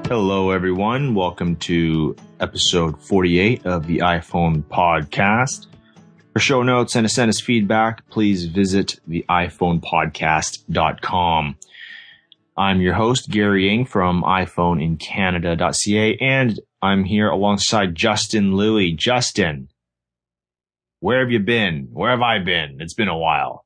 Hello, everyone. Welcome to episode 48 of the iPhone podcast. For show notes and to send us feedback, please visit the iPhonePodcast.com. I'm your host, Gary Ng from iPhoneincanada.ca, and I'm here alongside Justin Louie. Justin, where have you been? Where have I been? It's been a while.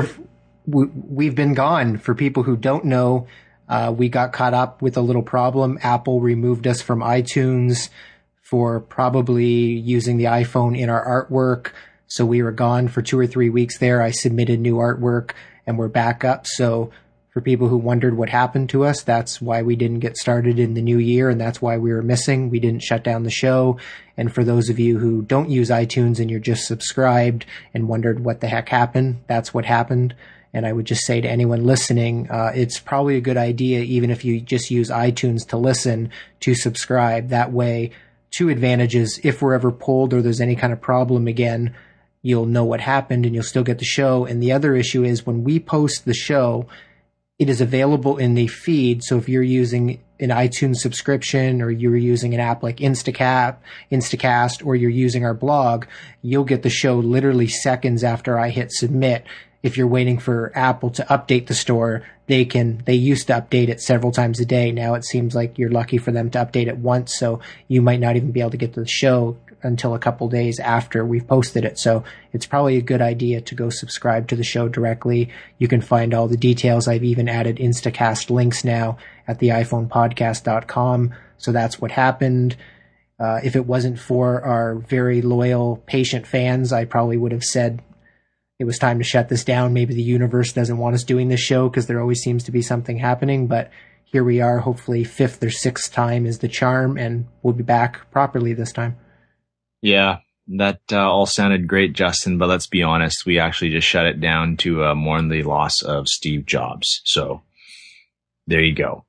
We've been gone. For people who don't know, we got caught up with a little problem. Apple removed us from iTunes for probably using the iPhone in our artwork. So we were gone for 2 or 3 weeks there. I submitted new artwork and we're back up. So for people who wondered what happened to us, that's why we didn't get started in the new year. And that's why we were missing. We didn't shut down the show. And for those of you who don't use iTunes and you're just subscribed and wondered what the heck happened, that's what happened. And I would just say to anyone listening, it's probably a good idea, even if you just use iTunes to listen, to subscribe. That way, 2 advantages. If we're ever pulled or there's any kind of problem again, you'll know what happened and you'll still get the show. And the other issue is when we post the show, it is available in the feed. So if you're using an iTunes subscription or you're using an app like Instacast, or you're using our blog, you'll get the show literally seconds after I hit submit. If you're waiting for Apple to update the store, they used to update it several times a day. Now it seems like you're lucky for them to update it once. So you might not even be able to get to the show until a couple days after we've posted it. So it's probably a good idea to go subscribe to the show directly. You can find all the details. I've even added Instacast links now at the iPhonePodcast.com. So that's what happened. If it wasn't for our very loyal, patient fans, I probably would have said it was time to shut this down. Maybe the universe doesn't want us doing this show because there always seems to be something happening. But here we are. Hopefully 5th or 6th time is the charm, and we'll be back properly this time. Yeah, that all sounded great, Justin, but let's be honest, we actually just shut it down to mourn the loss of Steve Jobs. So there you go.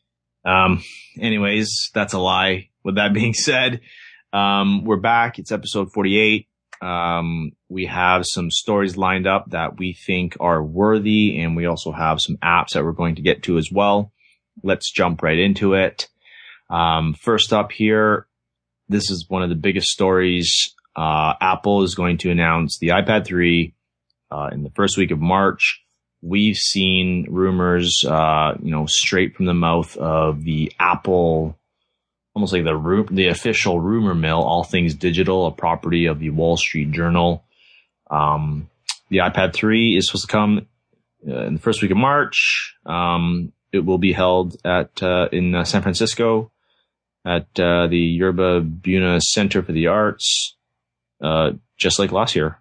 Anyways, that's a lie. With that being said, we're back. It's episode 48. We have some stories lined up that we think are worthy, and we also have some apps that we're going to get to as well. Let's jump right into it. First up here, this is one of the biggest stories. Apple is going to announce the iPad 3 in the first week of March. We've seen rumors, straight from the mouth of the Apple, almost like the official rumor mill, All Things Digital, a property of the Wall Street Journal. The iPad 3 is supposed to come in the first week of March. It will be held in San Francisco at the Yerba Buena Center for the Arts, just like last year.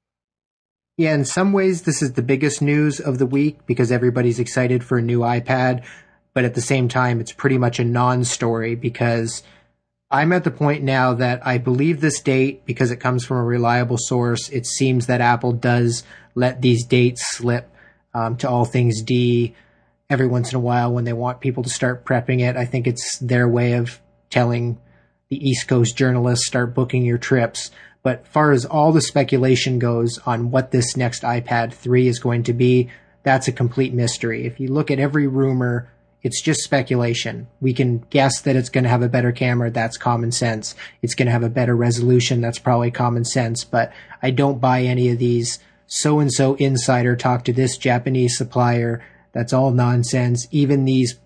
Yeah, in some ways, this is the biggest news of the week because everybody's excited for a new iPad. But at the same time, it's pretty much a non-story because I'm at the point now that I believe this date because it comes from a reliable source. It seems that Apple does let these dates slip to All Things D every once in a while when they want people to start prepping it. I think it's their way of telling the East Coast journalists, start booking your trips. But far as all the speculation goes on what this next iPad 3 is going to be, that's a complete mystery. If you look at every rumor, it's just speculation. We can guess that it's going to have a better camera. That's common sense. It's going to have a better resolution. That's probably common sense. But I don't buy any of these so-and-so insider talk to this Japanese supplier. That's all nonsense. Even these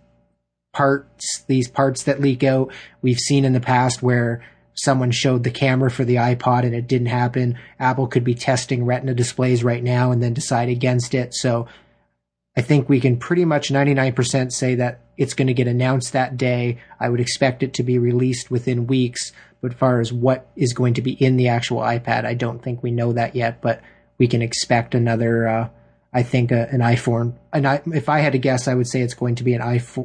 parts that leak out, we've seen in the past where someone showed the camera for the iPod and it didn't happen. Apple could be testing Retina displays right now and then decide against it. So I think we can pretty much 99% say that it's going to get announced that day. I would expect it to be released within weeks. But as far as what is going to be in the actual iPad, I don't think we know that yet. But we can expect another, an iPhone. And if I had to guess, I would say it's going to be an iPhone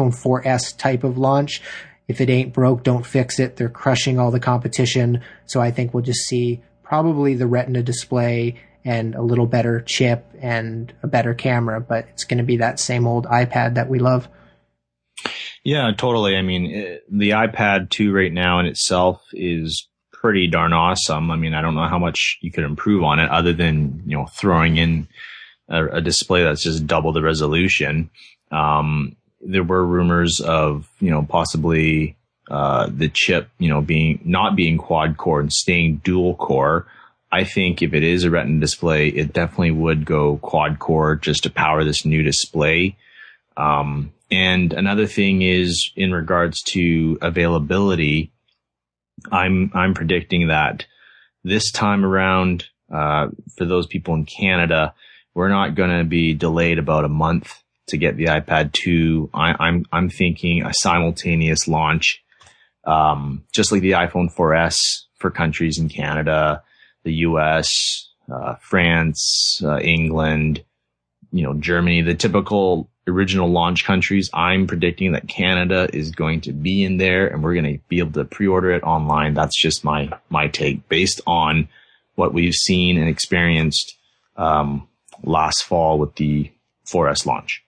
4S type of launch. If it ain't broke, don't fix it. They're crushing all the competition. So I think we'll just see probably the Retina display and a little better chip and a better camera, but it's going to be that same old iPad that we love. Yeah, totally. I mean, the iPad 2 right now in itself is pretty darn awesome. I mean, I don't know how much you could improve on it other than, throwing in a display that's just double the resolution. there were rumors of, possibly the chip, not being quad core and staying dual core. I think if it is a Retina display, it definitely would go quad core just to power this new display. And another thing is in regards to availability, I'm predicting that this time around, for those people in Canada, we're not going to be delayed about a month to get the iPad 2. I'm thinking a simultaneous launch, just like the iPhone 4S for countries in Canada, the US, France, England, Germany, the typical original launch countries. I'm predicting that Canada is going to be in there and we're going to be able to pre-order it online. That's just my take based on what we've seen and experienced last fall with the 4S launch.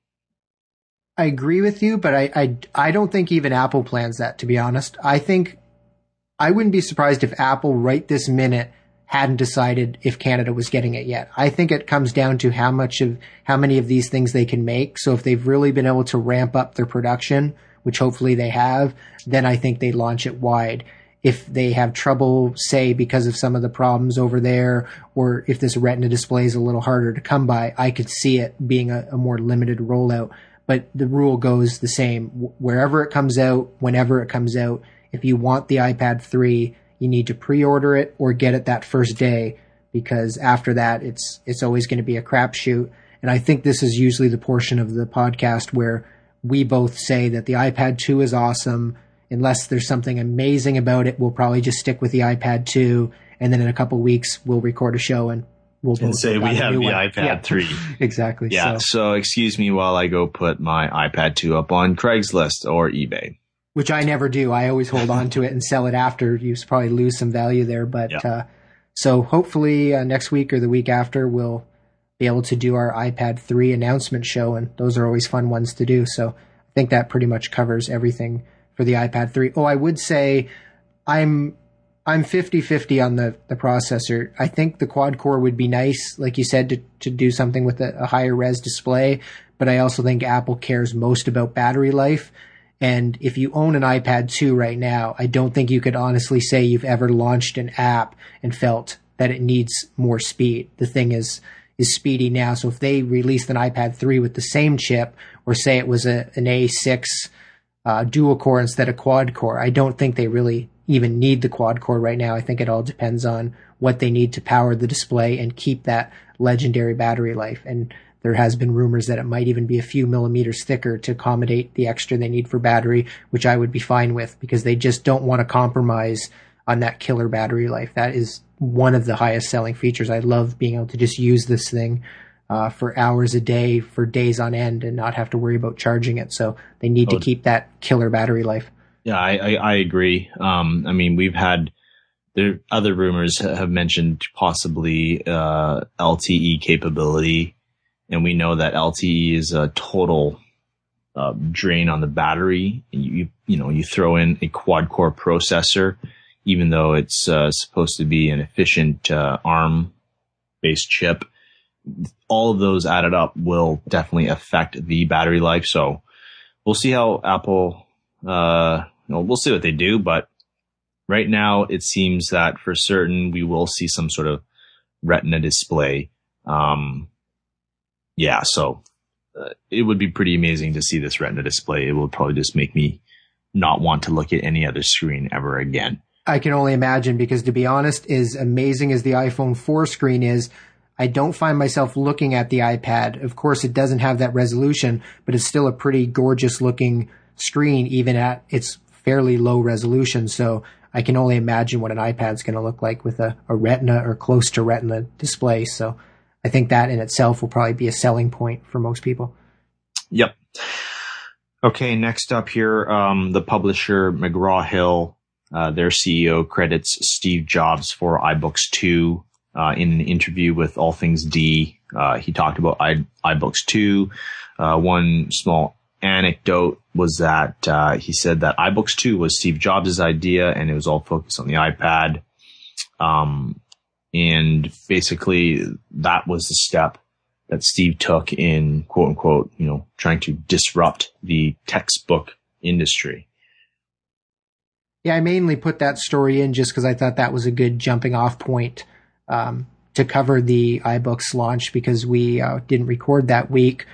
I agree with you, but I don't think even Apple plans that, to be honest. I think I wouldn't be surprised if Apple right this minute hadn't decided if Canada was getting it yet. I think it comes down to how many of these things they can make. So if they've really been able to ramp up their production, which hopefully they have, then I think they launch it wide. If they have trouble, say, because of some of the problems over there, or if this Retina display is a little harder to come by, I could see it being a more limited rollout. But the rule goes the same. Wherever it comes out, whenever it comes out, if you want the iPad 3, you need to pre-order it or get it that first day, because after that, it's always going to be a crapshoot. And I think this is usually the portion of the podcast where we both say that the iPad 2 is awesome. Unless there's something amazing about it, we'll probably just stick with the iPad 2. And then in a couple of weeks, we'll record a show and we'll say we have the iPad 3. Exactly. Yeah. So excuse me while I go put my iPad 2 up on Craigslist or eBay. Which I never do. I always hold on to it and sell it after. You probably lose some value there. But so hopefully next week or the week after, we'll be able to do our iPad 3 announcement show. And those are always fun ones to do. So I think that pretty much covers everything for the iPad 3. Oh, I would say I'm 50-50 on the processor. I think the quad core would be nice, like you said, to do something with a higher res display. But I also think Apple cares most about battery life. And if you own an iPad 2 right now, I don't think you could honestly say you've ever launched an app and felt that it needs more speed. The thing is speedy now. So if they released an iPad 3 with the same chip, or say it was an A6 dual core instead of quad core, I don't think they really even need the quad core right now. I think it all depends on what they need to power the display and keep that legendary battery life. And there has been rumors that it might even be a few millimeters thicker to accommodate the extra they need for battery, which I would be fine with, because they just don't want to compromise on that killer battery life. That is one of the highest selling features. I love being able to just use this thing for hours a day, for days on end, and not have to worry about charging it. So they need to keep that killer battery life. Yeah, I agree. I mean, there other rumors have mentioned possibly LTE capability. And we know that LTE is a total drain on the battery. And you throw in a quad core processor, even though it's supposed to be an efficient ARM based chip. All of those added up will definitely affect the battery life. So we'll see how Apple, we'll see what they do. But right now, it seems that for certain we will see some sort of Retina display. So it would be pretty amazing to see this Retina display. It will probably just make me not want to look at any other screen ever again. I can only imagine, because to be honest, as amazing as the iPhone 4 screen is, I don't find myself looking at the iPad. Of course, it doesn't have that resolution, but it's still a pretty gorgeous looking screen, even at its fairly low resolution. So I can only imagine what an iPad's going to look like with a Retina or close to Retina display. So I think that in itself will probably be a selling point for most people. Yep. Okay, next up here, the publisher McGraw-Hill, their CEO credits Steve Jobs for iBooks 2. In an interview with All Things D, he talked about iBooks 2. One small anecdote was that he said that iBooks 2 was Steve Jobs' idea, and it was all focused on the iPad. And basically, that was the step that Steve took in quote unquote, trying to disrupt the textbook industry. Yeah, I mainly put that story in just because I thought that was a good jumping off point to cover the iBooks launch, because we didn't record that week.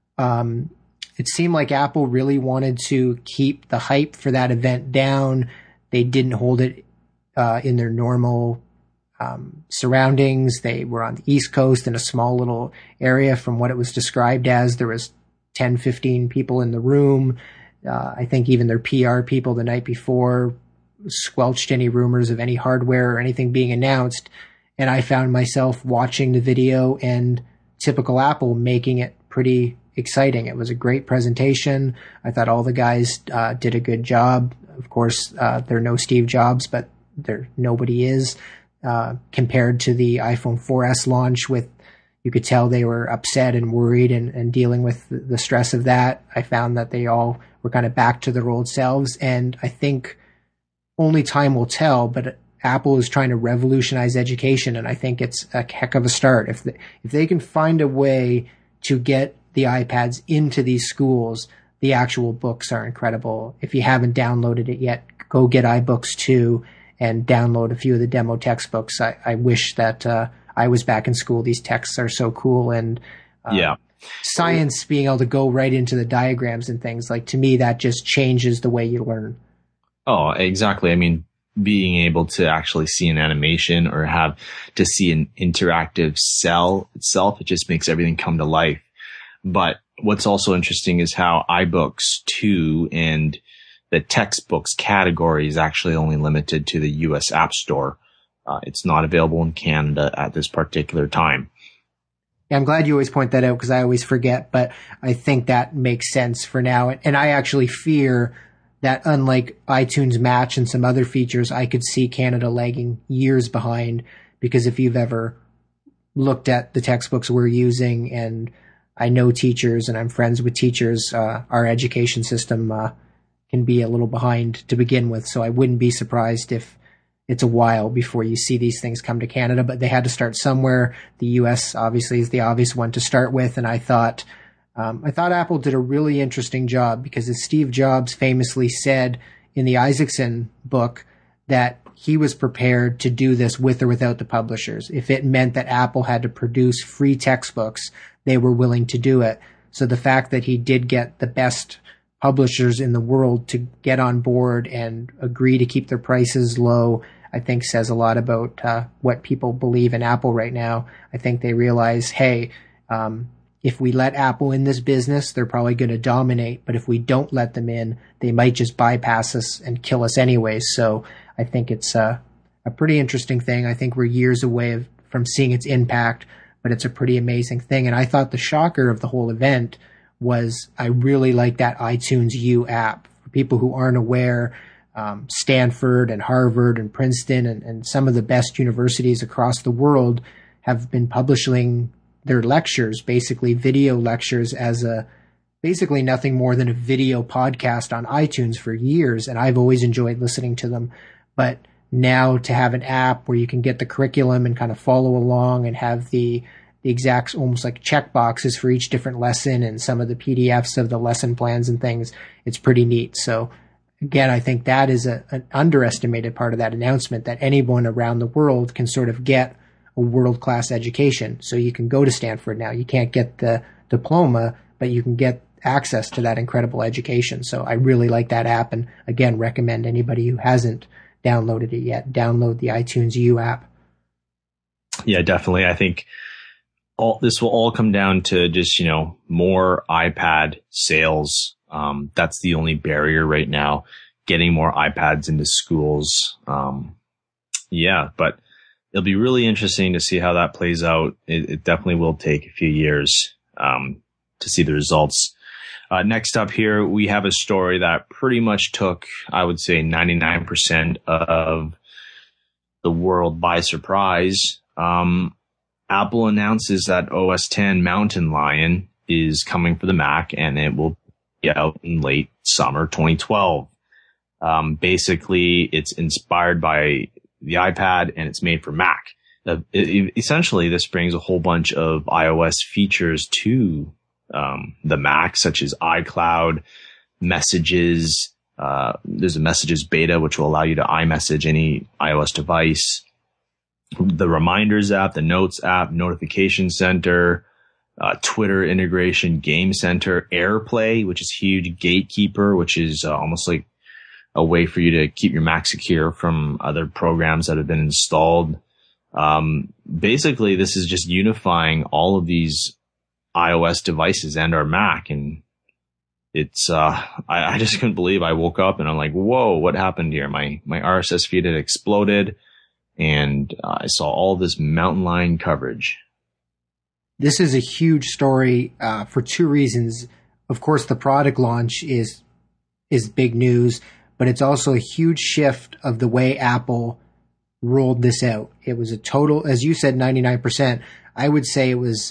It seemed like Apple really wanted to keep the hype for that event down. They didn't hold it in their normal surroundings. They were on the East Coast in a small little area. From what it was described as, there was 10, 15 people in the room. I think even their PR people the night before squelched any rumors of any hardware or anything being announced. And I found myself watching the video and typical Apple making it pretty exciting. It was a great presentation. I thought all the guys did a good job. Of course, they're no Steve Jobs, but nobody is. Compared to the iPhone 4S launch, you could tell they were upset and worried and dealing with the stress of that. I found that they all were kind of back to their old selves. And I think only time will tell, but Apple is trying to revolutionize education. And I think it's a heck of a start. If they can find a way to get the iPads into these schools, the actual books are incredible. If you haven't downloaded it yet, go get iBooks 2 and download a few of the demo textbooks. I wish that I was back in school. These texts are so cool. And science, being able to go right into the diagrams and things, like, to me, that just changes the way you learn. Oh, exactly. I mean, being able to actually see an animation or have to see an interactive cell itself, it just makes everything come to life. But what's also interesting is how iBooks 2 and the textbooks category is actually only limited to the US App Store. It's not available in Canada at this particular time. Yeah, I'm glad you always point that out, because I always forget, but I think that makes sense for now. And I actually fear that, unlike iTunes Match and some other features, I could see Canada lagging years behind, because if you've ever looked at the textbooks we're using, and I know teachers and I'm friends with teachers, our education system can be a little behind to begin with. So I wouldn't be surprised if it's a while before you see these things come to Canada, but they had to start somewhere. The US obviously is the obvious one to start with. And I thought Apple did a really interesting job, because as Steve Jobs famously said in the Isaacson book, that he was prepared to do this with or without the publishers. If it meant that Apple had to produce free textbooks, they were willing to do it. So the fact that he did get the best publishers in the world to get on board and agree to keep their prices low, I think says a lot about what people believe in Apple right now. I think they realize, hey, if we let Apple in this business, they're probably going to dominate. But if we don't let them in, they might just bypass us and kill us anyways. So I think it's a pretty interesting thing. I think we're years away from seeing its impact, but it's a pretty amazing thing. And I thought the shocker of the whole event was, I really like that iTunes U app. For people who aren't aware, Stanford and Harvard and Princeton and some of the best universities across the world have been publishing their lectures, basically video lectures, as basically nothing more than a video podcast on iTunes for years. And I've always enjoyed listening to them. But now to have an app where you can get the curriculum and kind of follow along and have the exact, almost like check boxes for each different lesson and some of the PDFs of the lesson plans and things, it's pretty neat. So again, I think that is an underestimated part of that announcement, that anyone around the world can sort of get a world-class education. So you can go to Stanford now. You can't get the diploma, but you can get access to that incredible education. So I really like that app, and again, recommend anybody who hasn't downloaded it yet, download the iTunes U app. Yeah, definitely. I think this will all come down to just, more iPad sales. That's the only barrier right now, getting more iPads into schools. But it'll be really interesting to see how that plays out. It definitely will take a few years to see the results. Next up here, we have a story that pretty much took, I would say, 99% of the world by surprise. Apple announces that OS X Mountain Lion is coming for the Mac, and it will be out in late summer 2012. Basically, it's inspired by the iPad, and it's made for Mac. essentially this brings a whole bunch of iOS features to the Mac, such as iCloud, messages. There's a messages beta, which will allow you to iMessage any iOS device. The Reminders app, the Notes app, Notification Center, Twitter integration, Game Center, AirPlay, which is huge, Gatekeeper, which is almost like a way for you to keep your Mac secure from other programs that have been installed. Basically, this is just unifying all of these iOS devices and our Mac. And it's, I just couldn't believe I woke up and I'm like, whoa, what happened here? My RSS feed had exploded and I saw all this Mountain Lion coverage. This is a huge story, for two reasons. Of course, the product launch is big news, but it's also a huge shift of the way Apple rolled this out. It was a total, as you said, 99%. I would say it was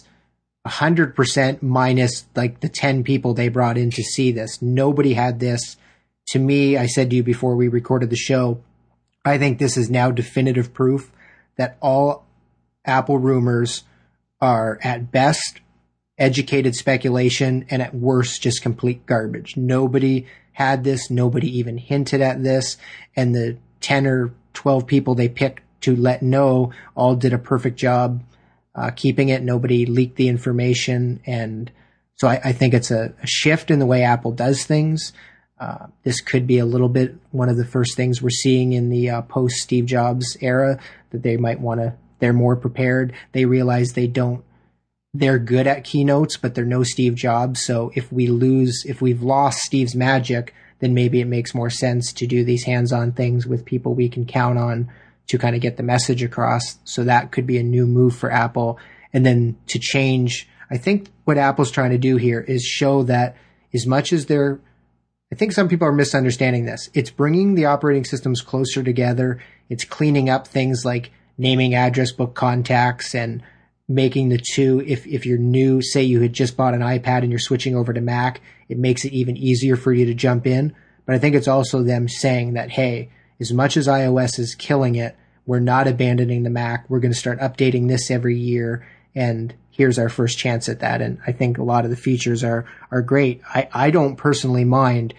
100% minus like the 10 people they brought in to see this. Nobody had this. To me, I said to you before we recorded the show, I think this is now definitive proof that all Apple rumors are at best educated speculation and at worst just complete garbage. Nobody had this. Nobody even hinted at this. And the 10 or 12 people they picked to let know all did a perfect job keeping it. Nobody leaked the information. And so I think it's a shift in the way Apple does things. This could be a little bit one of the first things we're seeing in the post Steve Jobs era, that they might want to, they're more prepared. They realize they're good at keynotes, but they're no Steve Jobs. So if we've lost Steve's magic, then maybe it makes more sense to do these hands-on things with people we can count on to kind of get the message across. So that could be a new move for Apple. And then to change, I think what Apple's trying to do here is show that as much as I think some people are misunderstanding this. It's bringing the operating systems closer together. It's cleaning up things like naming address book contacts and making the two, if you're new, say you had just bought an iPad and you're switching over to Mac, it makes it even easier for you to jump in. But I think it's also them saying that, hey, as much as iOS is killing it, we're not abandoning the Mac. We're going to start updating this every year. And here's our first chance at that. And I think a lot of the features are great. I don't personally mind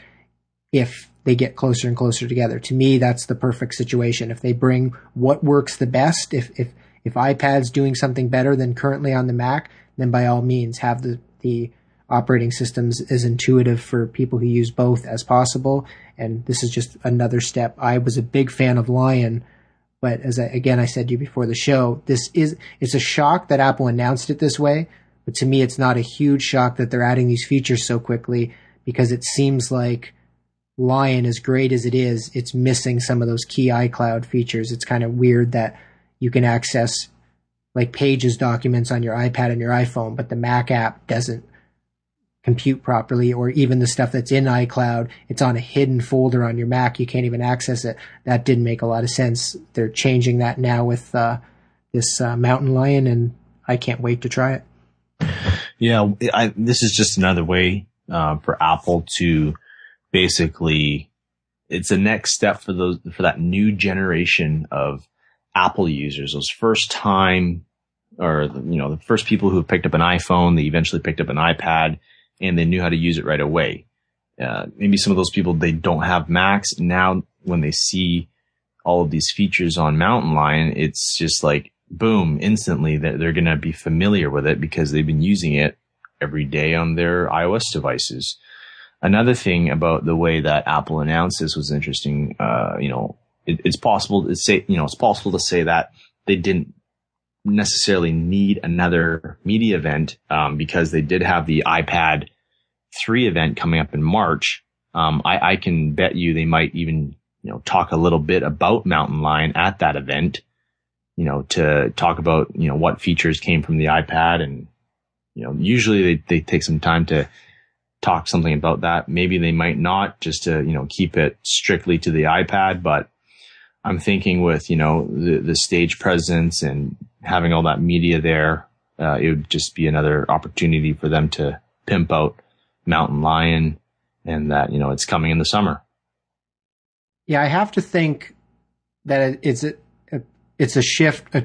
if they get closer and closer together. To me, that's the perfect situation. If they bring what works the best, if iPad's doing something better than currently on the Mac, then by all means have the operating systems as intuitive for people who use both as possible. And this is just another step. I was a big fan of Lion, but as I said to you before the show, it's a shock that Apple announced it this way. But to me, it's not a huge shock that they're adding these features so quickly, because it seems like Lion, as great as it is, it's missing some of those key iCloud features. It's kind of weird that you can access like Pages documents on your iPad and your iPhone, but the Mac app doesn't compute properly, or even the stuff that's in iCloud, it's on a hidden folder on your Mac. You can't even access it. That didn't make a lot of sense. They're changing that now with this Mountain Lion, and I can't wait to try it. Yeah, this is just another way for Apple to basically, it's a next step for that new generation of Apple users, those first time, or the first people who have picked up an iPhone, they eventually picked up an iPad, and they knew how to use it right away. Maybe some of those people, they don't have Macs. Now, when they see all of these features on Mountain Lion, it's just like, boom, instantly they're going to be familiar with it because they've been using it every day on their iOS devices. Another thing about the way that Apple announced this was interesting. It's possible to say that they didn't necessarily need another media event, because they did have the iPad 3 event coming up in March. I can bet you they might even, talk a little bit about Mountain Lion at that event, to talk about, what features came from the iPad. And, usually they take some time to talk something about that. Maybe they might not, just to, keep it strictly to the iPad. But I'm thinking with, the stage presence and having all that media there, it would just be another opportunity for them to pimp out Mountain Lion, and that, it's coming in the summer. Yeah, I have to think that it's a shift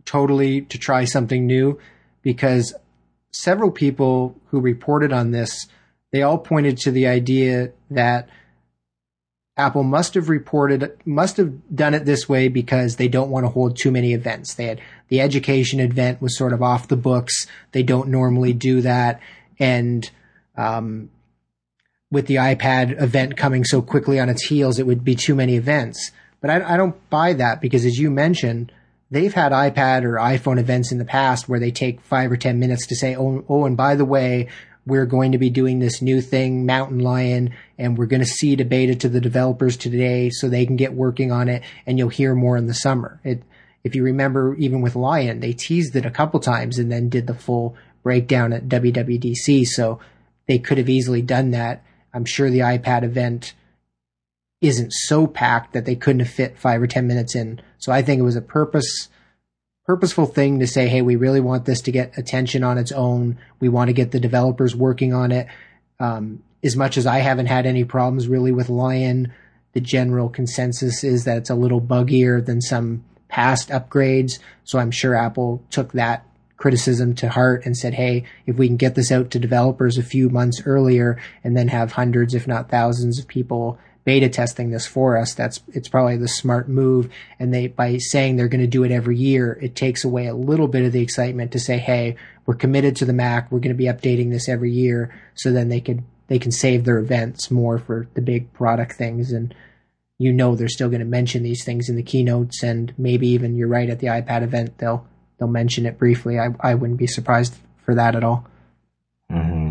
totally to try something new, because several people who reported on this, they all pointed to the idea that Apple must have done it this way because they don't want to hold too many events. They had the education event was sort of off the books. They don't normally do that. And with the iPad event coming so quickly on its heels, it would be too many events. But I don't buy that, because as you mentioned, they've had iPad or iPhone events in the past where they take 5 or 10 minutes to say, oh, and by the way, we're going to be doing this new thing, Mountain Lion, and we're going to seed a beta to the developers today so they can get working on it, and you'll hear more in the summer. If you remember, even with Lion, they teased it a couple times and then did the full breakdown at WWDC, so they could have easily done that. I'm sure the iPad event isn't so packed that they couldn't have fit 5 or 10 minutes in. So I think it was a purposeful thing to say, hey, we really want this to get attention on its own. We want to get the developers working on it. As much as I haven't had any problems really with Lion, the general consensus is that it's a little buggier than some past upgrades. So I'm sure Apple took that criticism to heart and said, hey, if we can get this out to developers a few months earlier and then have hundreds, if not thousands of people beta testing this for us, it's probably the smart move. And by saying they're going to do it every year, it takes away a little bit of the excitement to say, hey, we're committed to the Mac. We're going to be updating this every year. So then they can save their events more for the big product things. And they're still going to mention these things in the keynotes, and maybe even, you're right, at the iPad event, they'll mention it briefly. I wouldn't be surprised for that at all. Mm-hmm.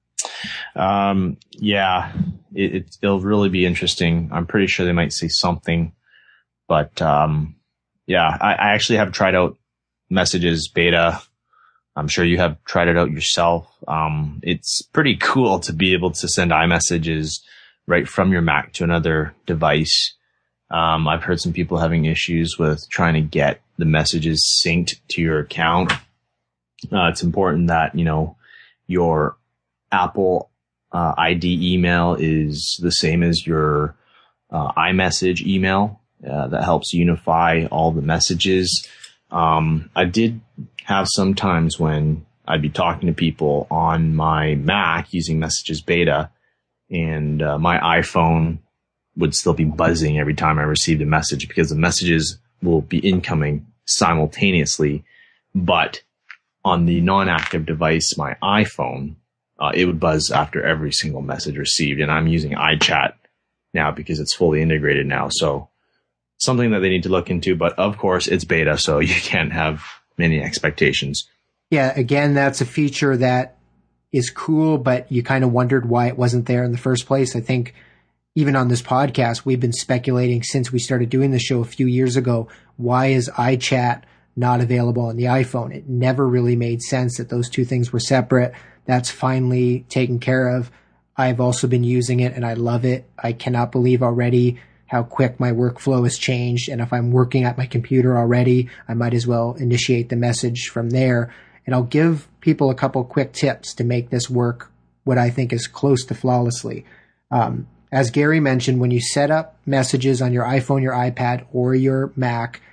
Yeah, it'll really be interesting. I'm pretty sure they might say something, but, yeah, I actually have tried out Messages beta. I'm sure you have tried it out yourself. It's pretty cool to be able to send iMessages right from your Mac to another device. I've heard some people having issues with trying to get the messages synced to your account. It's important that, your Apple ID email is the same as your iMessage email. That helps unify all the messages. I did have some times when I'd be talking to people on my Mac using Messages beta, and my iPhone would still be buzzing every time I received a message, because the messages will be incoming simultaneously. But on the non-active device, my iPhone, it would buzz after every single message received. And I'm using iChat now because it's fully integrated now. So something that they need to look into. But of course, it's beta, so you can't have many expectations. Yeah, again, that's a feature that is cool, but you kind of wondered why it wasn't there in the first place. I think even on this podcast, we've been speculating since we started doing the show a few years ago, why is iChat not available on the iPhone? It never really made sense that those two things were separate. That's finally taken care of. I've also been using it and I love it. I cannot believe already how quick my workflow has changed. And if I'm working at my computer already, I might as well initiate the message from there. And I'll give people a couple quick tips to make this work what I think is close to flawlessly. As Gary mentioned, when you set up messages on your iPhone, your iPad, or your Mac,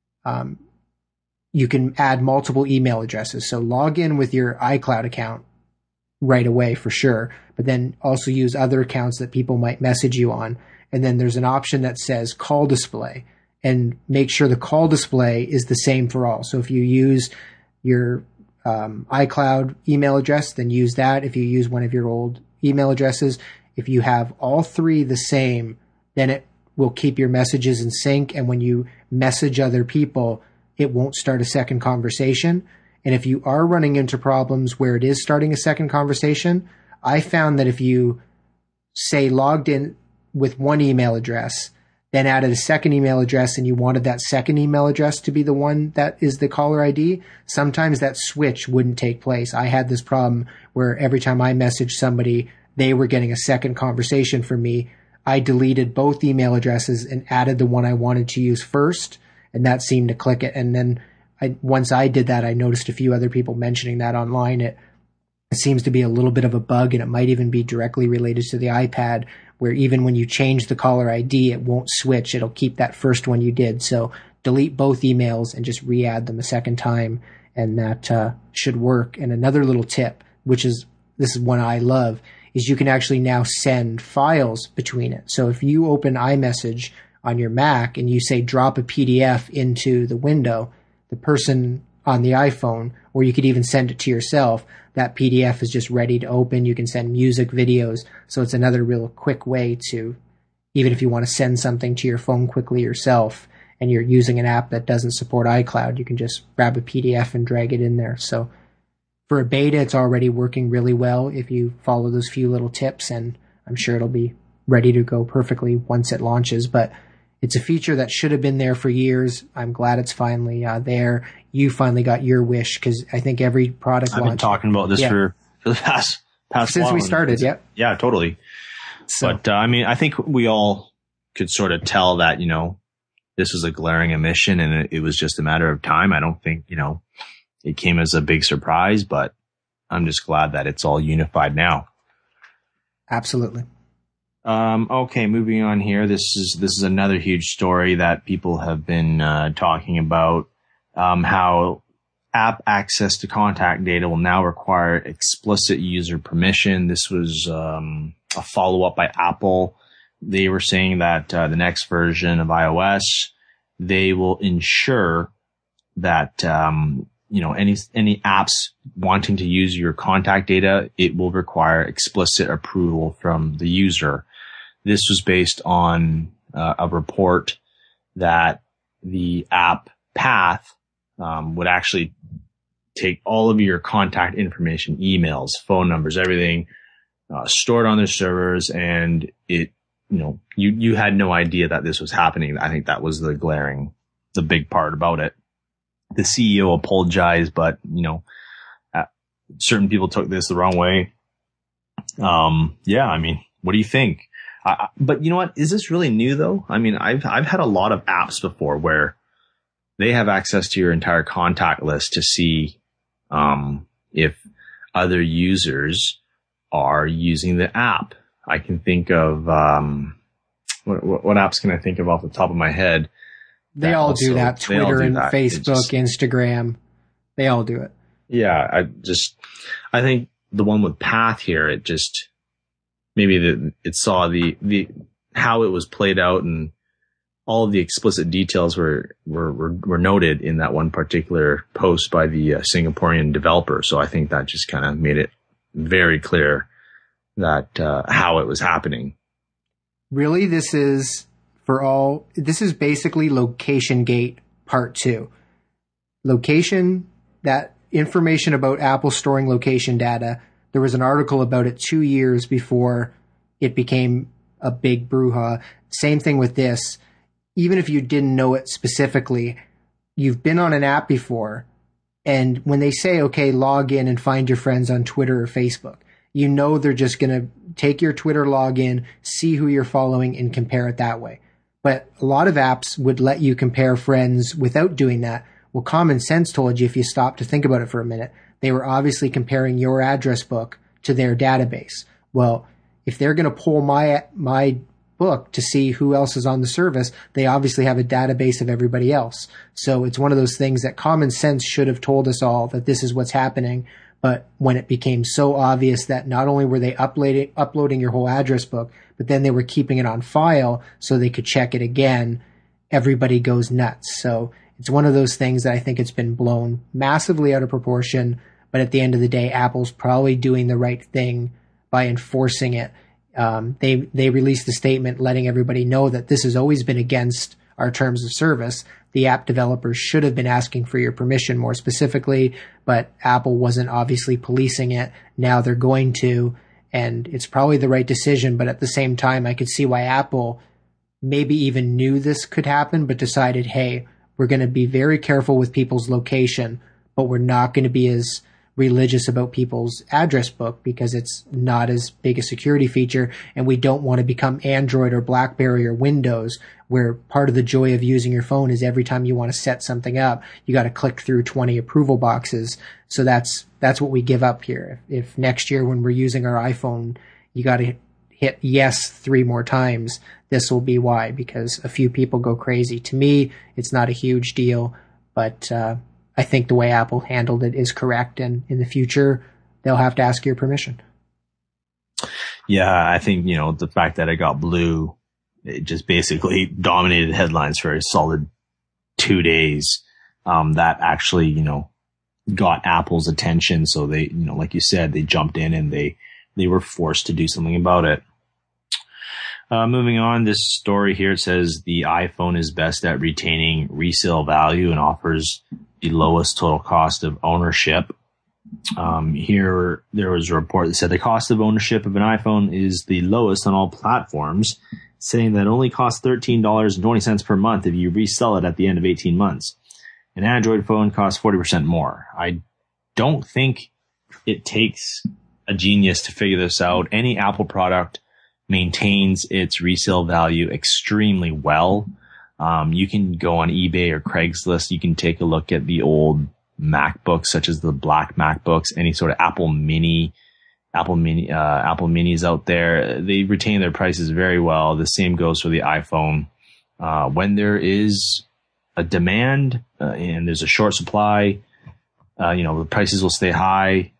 you can add multiple email addresses. So log in with your iCloud account right away for sure, but then also use other accounts that people might message you on. And then there's an option that says call display, and make sure the call display is the same for all. So if you use your iCloud email address, then use that. If you use one of your old email addresses, if you have all three the same, then it will keep your messages in sync. And when you message other people, it won't start a second conversation. And if you are running into problems where it is starting a second conversation, I found that if you say logged in with one email address, then added a second email address, and you wanted that second email address to be the one that is the caller ID, sometimes that switch wouldn't take place. I had this problem where every time I messaged somebody, they were getting a second conversation from me. I deleted both email addresses and added the one I wanted to use first, and that seemed to click it. And then once I did that, I noticed a few other people mentioning that online. It seems to be a little bit of a bug, and it might even be directly related to the iPad, where even when you change the caller ID, it won't switch. It'll keep that first one you did. So delete both emails and just re-add them a second time. And that should work. And another little tip, this is one I love, is you can actually now send files between it. So if you open iMessage on your Mac and you say drop a PDF into the window, the person on the iPhone, or you could even send it to yourself, that PDF is just ready to open. You can send music, videos. So it's another real quick way to, even if you want to send something to your phone quickly yourself and you're using an app that doesn't support iCloud, you can just grab a PDF and drag it in there. So for a beta, it's already working really well if you follow those few little tips, and I'm sure it'll be ready to go perfectly once it launches. But it's a feature that should have been there for years. I'm glad it's finally there. You finally got your wish, because I think every product I've been talking about this for the past since we started. Yeah, totally. So, but I think we all could sort of tell that, this was a glaring omission and it was just a matter of time. I don't think, it came as a big surprise, but I'm just glad that it's all unified now. Absolutely. Okay, moving on here. This is another huge story that people have been talking about. How app access to contact data will now require explicit user permission. This was a follow-up by Apple. They were saying that the next version of iOS, they will ensure that any apps wanting to use your contact data, it will require explicit approval from the user. This was based on a report that the app Path would actually take all of your contact information, emails, phone numbers, everything, stored on their servers, and it, you had no idea that this was happening. I think that was the big part about it. The CEO apologized, but, certain people took this the wrong way. What do you think? But you know what? Is this really new though? I mean, I've had a lot of apps before where they have access to your entire contact list to see, if other users are using the app. I can think of, what apps can I think of off the top of my head? They all do that. Twitter and Facebook, Instagram, they all do it. Yeah, I think the one with Path here, it saw the how it was played out, and all of the explicit details were noted in that one particular post by the Singaporean developer. So I think that just kind of made it very clear that how it was happening. Really, this is basically Location Gate Part 2. Location, that information about Apple storing location data, there was an article about it 2 years before it became a big brouhaha. Same thing with this. Even if you didn't know it specifically, you've been on an app before, and when they say, okay, log in and find your friends on Twitter or Facebook, they're just going to take your Twitter login, see who you're following, and compare it that way. But a lot of apps would let you compare friends without doing that. Well, common sense told you, if you stop to think about it for a minute, they were obviously comparing your address book to their database. Well, if they're going to pull my book to see who else is on the service, they obviously have a database of everybody else. So it's one of those things that common sense should have told us all that this is what's happening. But when it became so obvious that not only were they uploading your whole address book, but then they were keeping it on file so they could check it again, everybody goes nuts. So it's one of those things that I think it's been blown massively out of proportion. But at the end of the day, Apple's probably doing the right thing by enforcing it. They released a statement letting everybody know that this has always been against our terms of service. The app developers should have been asking for your permission more specifically, but Apple wasn't obviously policing it. Now they're going to, and it's probably the right decision. But at the same time, I could see why Apple maybe even knew this could happen, but decided, hey, we're going to be very careful with people's location, but we're not going to be as religious about people's address book because it's not as big a security feature, and we don't want to become Android or BlackBerry or Windows, where part of the joy of using your phone is every time you want to set something up, you got to click through 20 approval boxes. So that's what we give up here. If next year when we're using our iPhone, you got to hit yes 3 more times, this will be why, because a few people go crazy. To me, it's not a huge deal, but I think the way Apple handled it is correct, and in the future, they'll have to ask your permission. Yeah, I think, the fact that it got blue, it just basically dominated headlines for a solid 2 days. That actually, got Apple's attention. So they, like you said, they jumped in and they were forced to do something about it. Moving on, this story here, it says the iPhone is best at retaining resale value and offers the lowest total cost of ownership. Here, there was a report that said the cost of ownership of an iPhone is the lowest on all platforms, saying that it only costs $13.20 per month if you resell it at the end of 18 months. An Android phone costs 40% more. I don't think it takes a genius to figure this out. Any Apple product maintains its resale value extremely well. You can go on eBay or Craigslist. You can take a look at the old MacBooks, such as the black MacBooks, any sort of Apple Minis out there. They retain their prices very well. The same goes for the iPhone. When there is a demand and there's a short supply, the prices will stay high.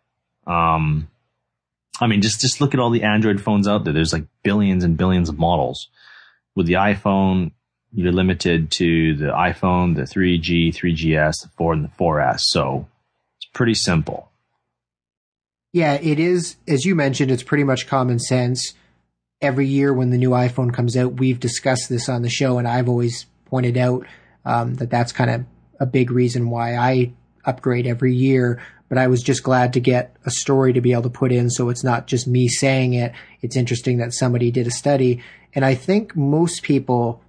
Just look at all the Android phones out there. There's like billions and billions of models. With the iPhone, you're limited to the iPhone, the 3G, 3GS, the 4, and the 4S. So it's pretty simple. Yeah, it is. As you mentioned, it's pretty much common sense. Every year when the new iPhone comes out, we've discussed this on the show, and I've always pointed out that's kind of a big reason why I upgrade every year. But I was just glad to get a story to be able to put in, so it's not just me saying it. It's interesting that somebody did a study. And I think most people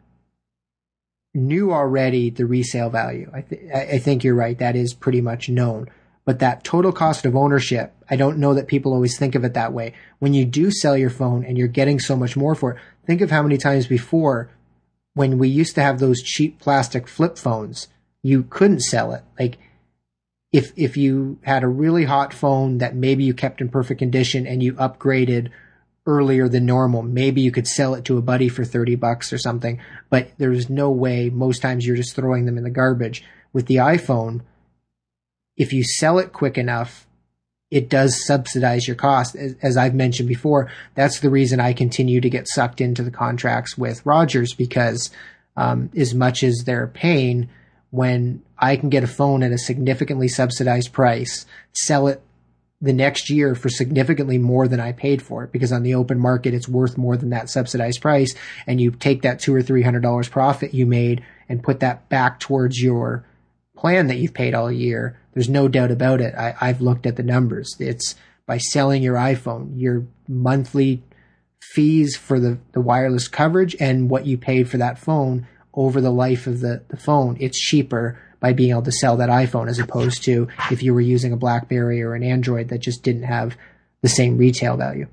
knew already the resale value. I think you're right. That is pretty much known. But that total cost of ownership, I don't know that people always think of it that way. When you do sell your phone and you're getting so much more for it, think of how many times before, when we used to have those cheap plastic flip phones, you couldn't sell it. Like, if you had a really hot phone that maybe you kept in perfect condition and you upgraded earlier than normal, maybe you could sell it to a buddy for $30 or something, but there's no way. Most times you're just throwing them in the garbage. With the iPhone, if you sell it quick enough, it does subsidize your cost. As I've mentioned before, that's the reason I continue to get sucked into the contracts with Rogers, because as much as they're paying, when I can get a phone at a significantly subsidized price, sell it the next year for significantly more than I paid for it, because on the open market, it's worth more than that subsidized price. And you take that $200 or $300 profit you made and put that back towards your plan that you've paid all year. There's no doubt about it. I've looked at the numbers. It's by selling your iPhone, your monthly fees for the wireless coverage and what you paid for that phone over the life of the phone, it's cheaper by being able to sell that iPhone, as opposed to if you were using a BlackBerry or an Android that just didn't have the same retail value.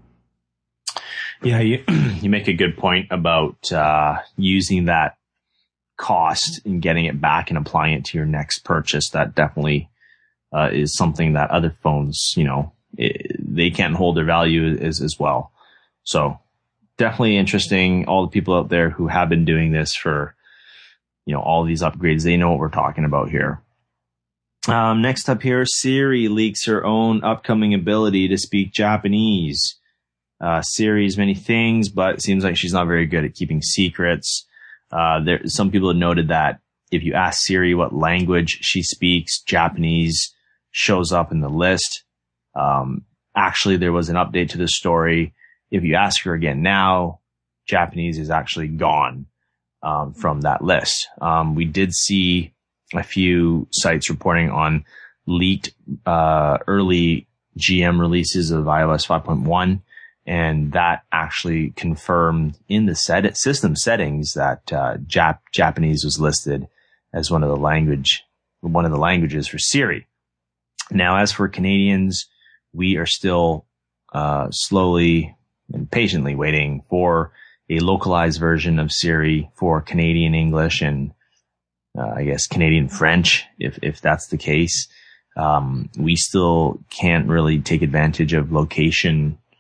Yeah, you make a good point about using that cost and getting it back and applying it to your next purchase. That definitely is something that other phones, they can't hold their value as well. So definitely interesting. All the people out there who have been doing this for, all these upgrades, they know what we're talking about here. Next up here, Siri leaks her own upcoming ability to speak Japanese. Siri is many things, but it seems like she's not very good at keeping secrets. Some people have noted that if you ask Siri what language she speaks, Japanese shows up in the list. Actually, there was an update to this story. If you ask her again now, Japanese is actually gone from that list. We did see a few sites reporting on leaked early GM releases of iOS 5.1, and that actually confirmed in the system settings that Japanese was listed as one of the languages for Siri. Now, as for Canadians, we are still slowly and patiently waiting for a localized version of Siri for Canadian English and I guess Canadian French, if that's the case. We still can't really take advantage of location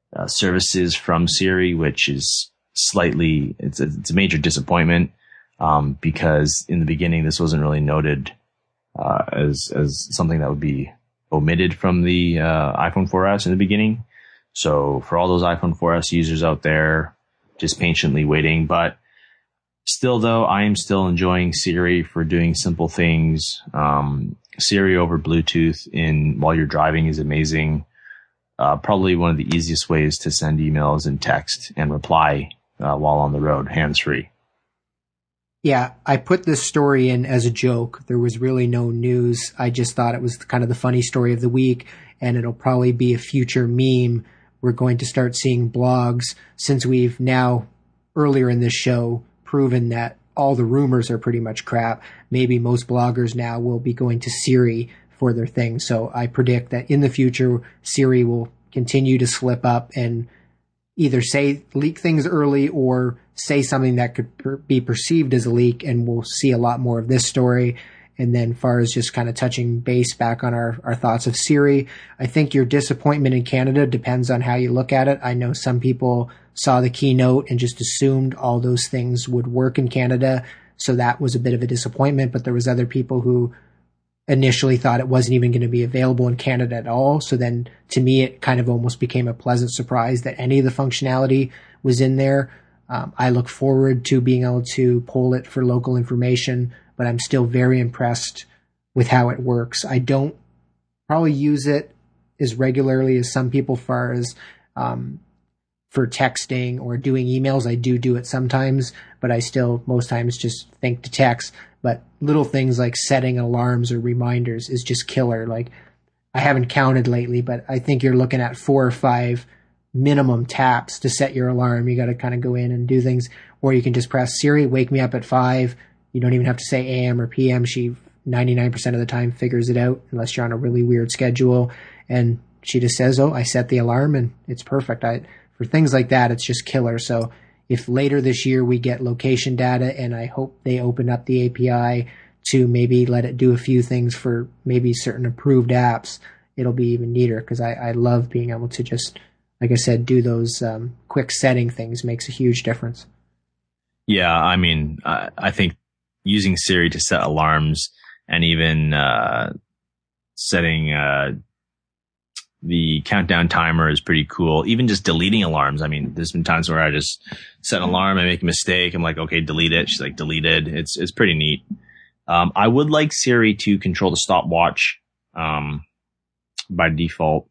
services from Siri, which is it's a major disappointment, because in the beginning, this wasn't really noted, as something that would be omitted from the, iPhone 4S in the beginning. So for all those iPhone 4S users out there, just patiently waiting. But still, though, I am still enjoying Siri for doing simple things. Siri over Bluetooth while you're driving is amazing. Probably one of the easiest ways to send emails and text and reply while on the road, hands-free. Yeah, I put this story in as a joke. There was really no news. I just thought it was kind of the funny story of the week, and it'll probably be a future meme. We're going to start seeing blogs, since we've now, earlier in this show, proven that all the rumors are pretty much crap. Maybe most bloggers now will be going to Siri for their thing. So I predict that in the future, Siri will continue to slip up and either leak things early or say something that could be perceived as a leak, and we'll see a lot more of this story. And then far as just kind of touching base back on our thoughts of Siri, I think your disappointment in Canada depends on how you look at it. I know some people saw the keynote and just assumed all those things would work in Canada. So that was a bit of a disappointment, but there was other people who initially thought it wasn't even going to be available in Canada at all. So then to me, it kind of almost became a pleasant surprise that any of the functionality was in there. I look forward to being able to poll it for local information, but I'm still very impressed with how it works. I don't probably use it as regularly as some people far as for texting or doing emails. I do it sometimes, but I still most times just think to text. But little things like setting alarms or reminders is just killer. Like, I haven't counted lately, but I think you're looking at 4 or 5 minimum taps to set your alarm. You got to kind of go in and do things, or you can just press Siri, wake me up at 5. You don't even have to say AM or PM. She 99% of the time figures it out, unless you're on a really weird schedule. And she just says, oh, I set the alarm, and it's perfect. For things like that, it's just killer. So if later this year we get location data, and I hope they open up the API to maybe let it do a few things for maybe certain approved apps, it'll be even neater, because I love being able to just, like I said, do those quick setting things. Makes a huge difference. Yeah, I mean, I think using Siri to set alarms, and even setting the countdown timer is pretty cool. Even just deleting alarms. I mean, there's been times where I just set an alarm, I make a mistake, I'm like, okay, delete it. She's like, deleted. It's pretty neat. I would like Siri to control the stopwatch by default,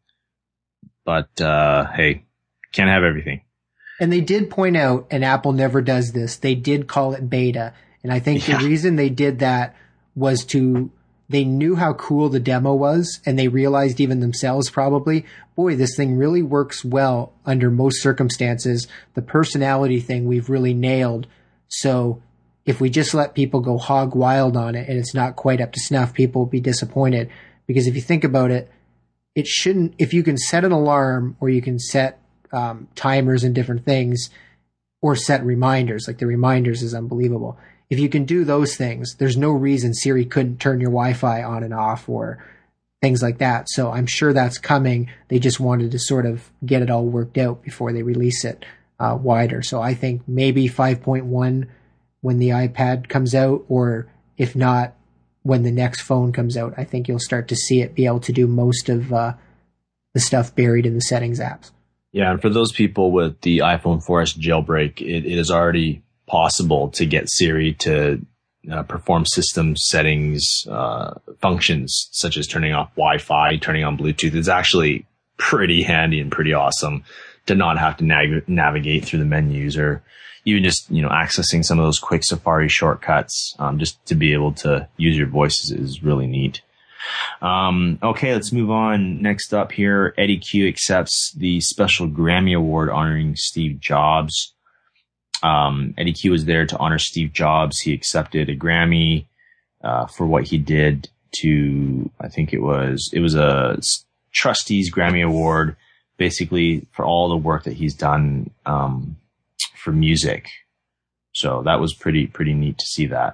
but hey, can't have everything. And they did point out, and Apple never does this, they did call it beta. And I think the reason they did that was they knew how cool the demo was, and they realized even themselves probably, boy, this thing really works well under most circumstances. The personality thing we've really nailed. So if we just let people go hog wild on it and it's not quite up to snuff, people will be disappointed. Because if you think about it, it shouldn't, if you can set an alarm, or you can set timers and different things, or set reminders, like the reminders is unbelievable. If you can do those things, there's no reason Siri couldn't turn your Wi-Fi on and off or things like that. So I'm sure that's coming. They just wanted to sort of get it all worked out before they release it wider. So I think maybe 5.1 when the iPad comes out, or if not, when the next phone comes out, I think you'll start to see it be able to do most of the stuff buried in the settings apps. Yeah, and for those people with the iPhone 4S jailbreak, it is already possible to get Siri to perform system settings functions, such as turning off Wi-Fi, turning on Bluetooth. It's actually pretty handy and pretty awesome to not have to navigate through the menus, or even just, accessing some of those quick Safari shortcuts, just to be able to use your voice is really neat. Okay, let's move on. Next up here, Eddie Q accepts the special Grammy Award honoring Steve Jobs. Eddie Q was there to honor Steve Jobs. He accepted a Grammy for what he did to, I think it was a trustees Grammy Award, basically for all the work that he's done for music. So that was pretty neat to see that.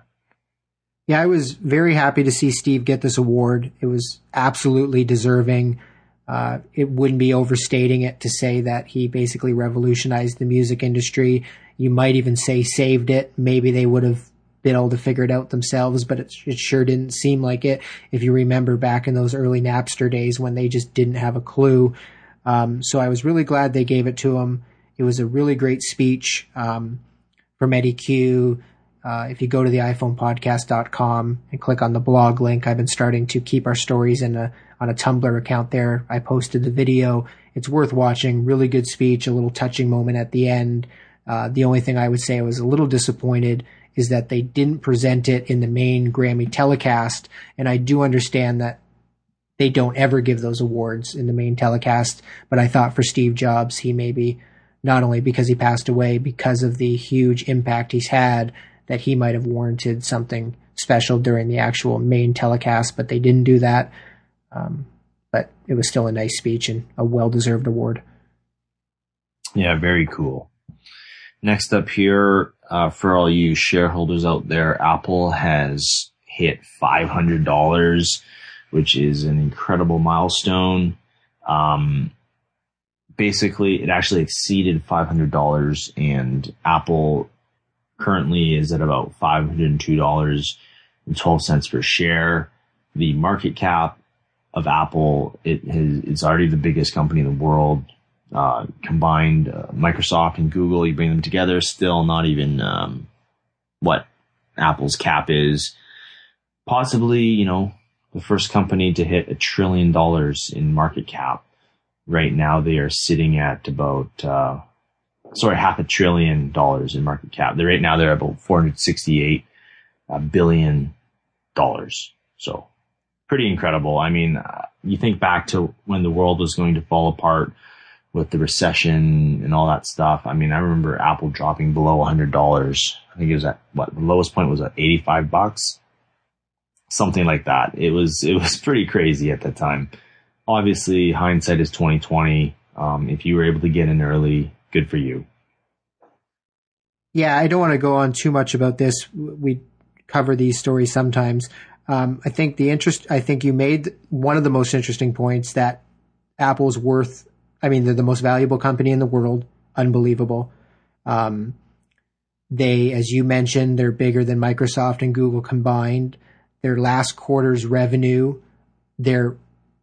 Yeah, I was very happy to see Steve get this award. It was absolutely deserving. It wouldn't be overstating it to say that he basically revolutionized the music industry. You might even say saved it. Maybe they would have been able to figure it out themselves, but it sure didn't seem like it. If you remember back in those early Napster days when they just didn't have a clue. So I was really glad they gave it to him. It was a really great speech from Eddie Q. If you go to the iPhonePodcast.com and click on the blog link, I've been starting to keep our stories on a Tumblr account there. I posted the video. It's worth watching. Really good speech, a little touching moment at the end. The only thing I would say I was a little disappointed is that they didn't present it in the main Grammy telecast. And I do understand that they don't ever give those awards in the main telecast. But I thought for Steve Jobs, he maybe, not only because he passed away, because of the huge impact he's had, that he might have warranted something special during the actual main telecast. But they didn't do that. But it was still a nice speech and a well-deserved award. Yeah, very cool. Next up here, for all you shareholders out there, Apple has hit $500, which is an incredible milestone. Basically, it actually exceeded $500, and Apple currently is at about $502.12 per share. The market cap of Apple, it's already the biggest company in the world. Combined Microsoft and Google, you bring them together, still not even what Apple's cap is. Possibly, the first company to hit $1 trillion in market cap. Right now, they are sitting at about $500 billion in market cap. Right now, they're about $468 billion. So pretty incredible. I mean, you think back to when the world was going to fall apart with the recession and all that stuff. I mean, I remember Apple dropping below $100. I think it was at the lowest point was at $85, something like that. It was pretty crazy at that time. Obviously, hindsight is 2020. If you were able to get in early, good for you. Yeah, I don't want to go on too much about this. We cover these stories sometimes. I think you made one of the most interesting points, that Apple's worth. I mean, they're the most valuable company in the world. Unbelievable. They, as you mentioned, they're bigger than Microsoft and Google combined. Their last quarter's revenue, their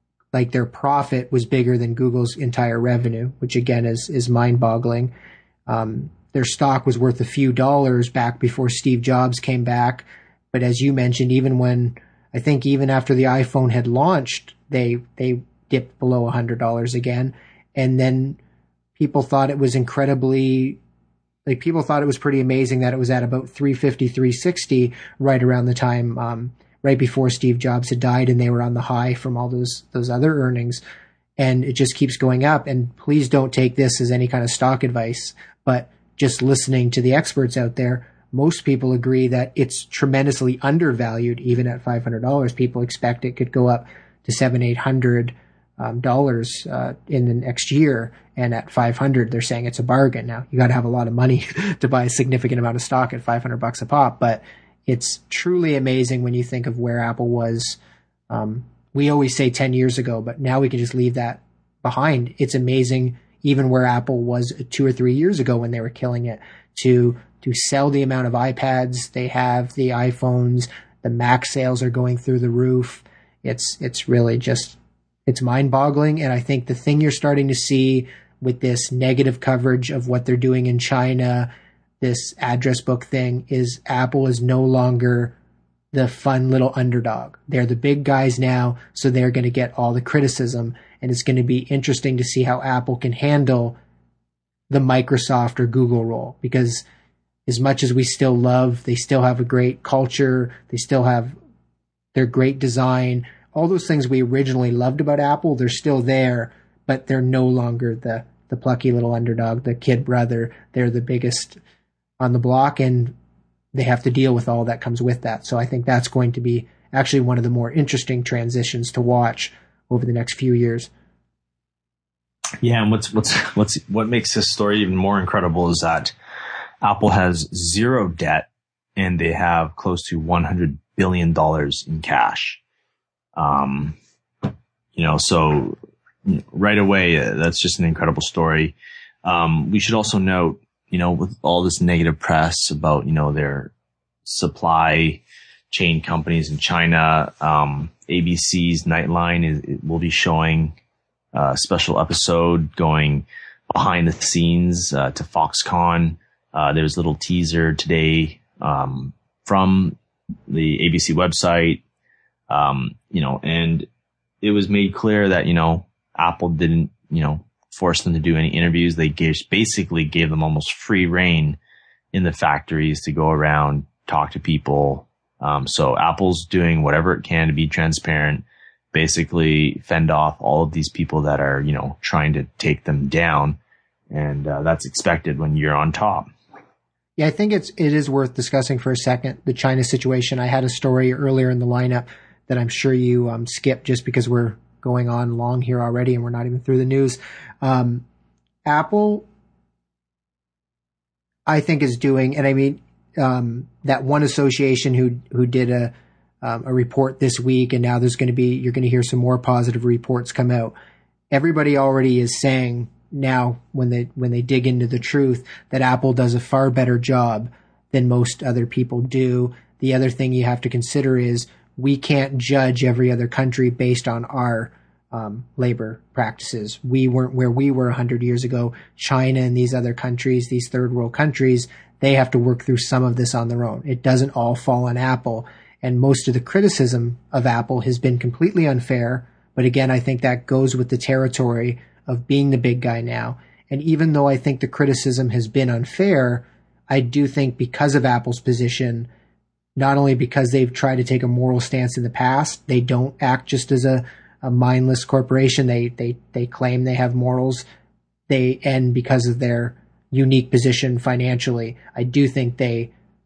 profit was bigger than Google's entire revenue, which again is mind-boggling. Their stock was worth a few dollars back before Steve Jobs came back. But as you mentioned, even after the iPhone had launched, they dipped below $100 again. And then people thought it was pretty amazing that it was at about 350, 360 right around the time, right before Steve Jobs had died, and they were on the high from all those other earnings. And it just keeps going up. And please don't take this as any kind of stock advice, but just listening to the experts out there, most people agree that it's tremendously undervalued, even at $500. People expect it could go up to $700-800 in the next year, and at 500 they're saying it's a bargain. Now you got to have a lot of money to buy a significant amount of stock at $500 a pop, but it's truly amazing when you think of where Apple was. We always say 10 years ago, but now we can just leave that behind. It's amazing even where Apple was 2 or 3 years ago when they were killing it, to sell the amount of iPads they have, the iPhones, the Mac sales are going through the roof. It's really just, it's mind-boggling. And I think the thing you're starting to see with this negative coverage of what they're doing in China, this address book thing, is Apple is no longer the fun little underdog. They're the big guys now, so they're going to get all the criticism. And it's going to be interesting to see how Apple can handle the Microsoft or Google role, because as much as we still love, they still have a great culture, they still have their great design, all those things we originally loved about Apple, they're still there, but they're no longer the plucky little underdog, the kid brother. They're the biggest on the block, and they have to deal with all that comes with that. So I think that's going to be actually one of the more interesting transitions to watch over the next few years. Yeah, and what makes this story even more incredible is that Apple has zero debt and they have close to $100 billion in cash. So right away, that's just an incredible story. We should also note, with all this negative press about, their supply chain companies in China, ABC's Nightline will be showing a special episode going behind the scenes to Foxconn. There's a little teaser today from the ABC website, and it was made clear that, Apple didn't, force them to do any interviews. They basically gave them almost free reign in the factories to go around, talk to people. So Apple's doing whatever it can to be transparent, basically fend off all of these people that are, trying to take them down. And that's expected when you're on top. Yeah, I think it is worth discussing for a second, the China situation. I had a story earlier in the lineup that I'm sure you skipped just because we're going on long here already and we're not even through the news. Apple, I think, is doing, and I mean, that one association who did a report this week, and now you're going to hear some more positive reports come out. Everybody already is saying now, when they dig into the truth, that Apple does a far better job than most other people do. The other thing you have to consider is we can't judge every other country based on our labor practices. We weren't where we were 100 years ago. China and these other countries, these third world countries, they have to work through some of this on their own. It doesn't all fall on Apple. And most of the criticism of Apple has been completely unfair. But again, I think that goes with the territory of being the big guy now. And even though I think the criticism has been unfair, I do think because of Apple's position, not only because they've tried to take a moral stance in the past, they don't act just as a mindless corporation. They claim they have morals. And because of their unique position financially, I do think they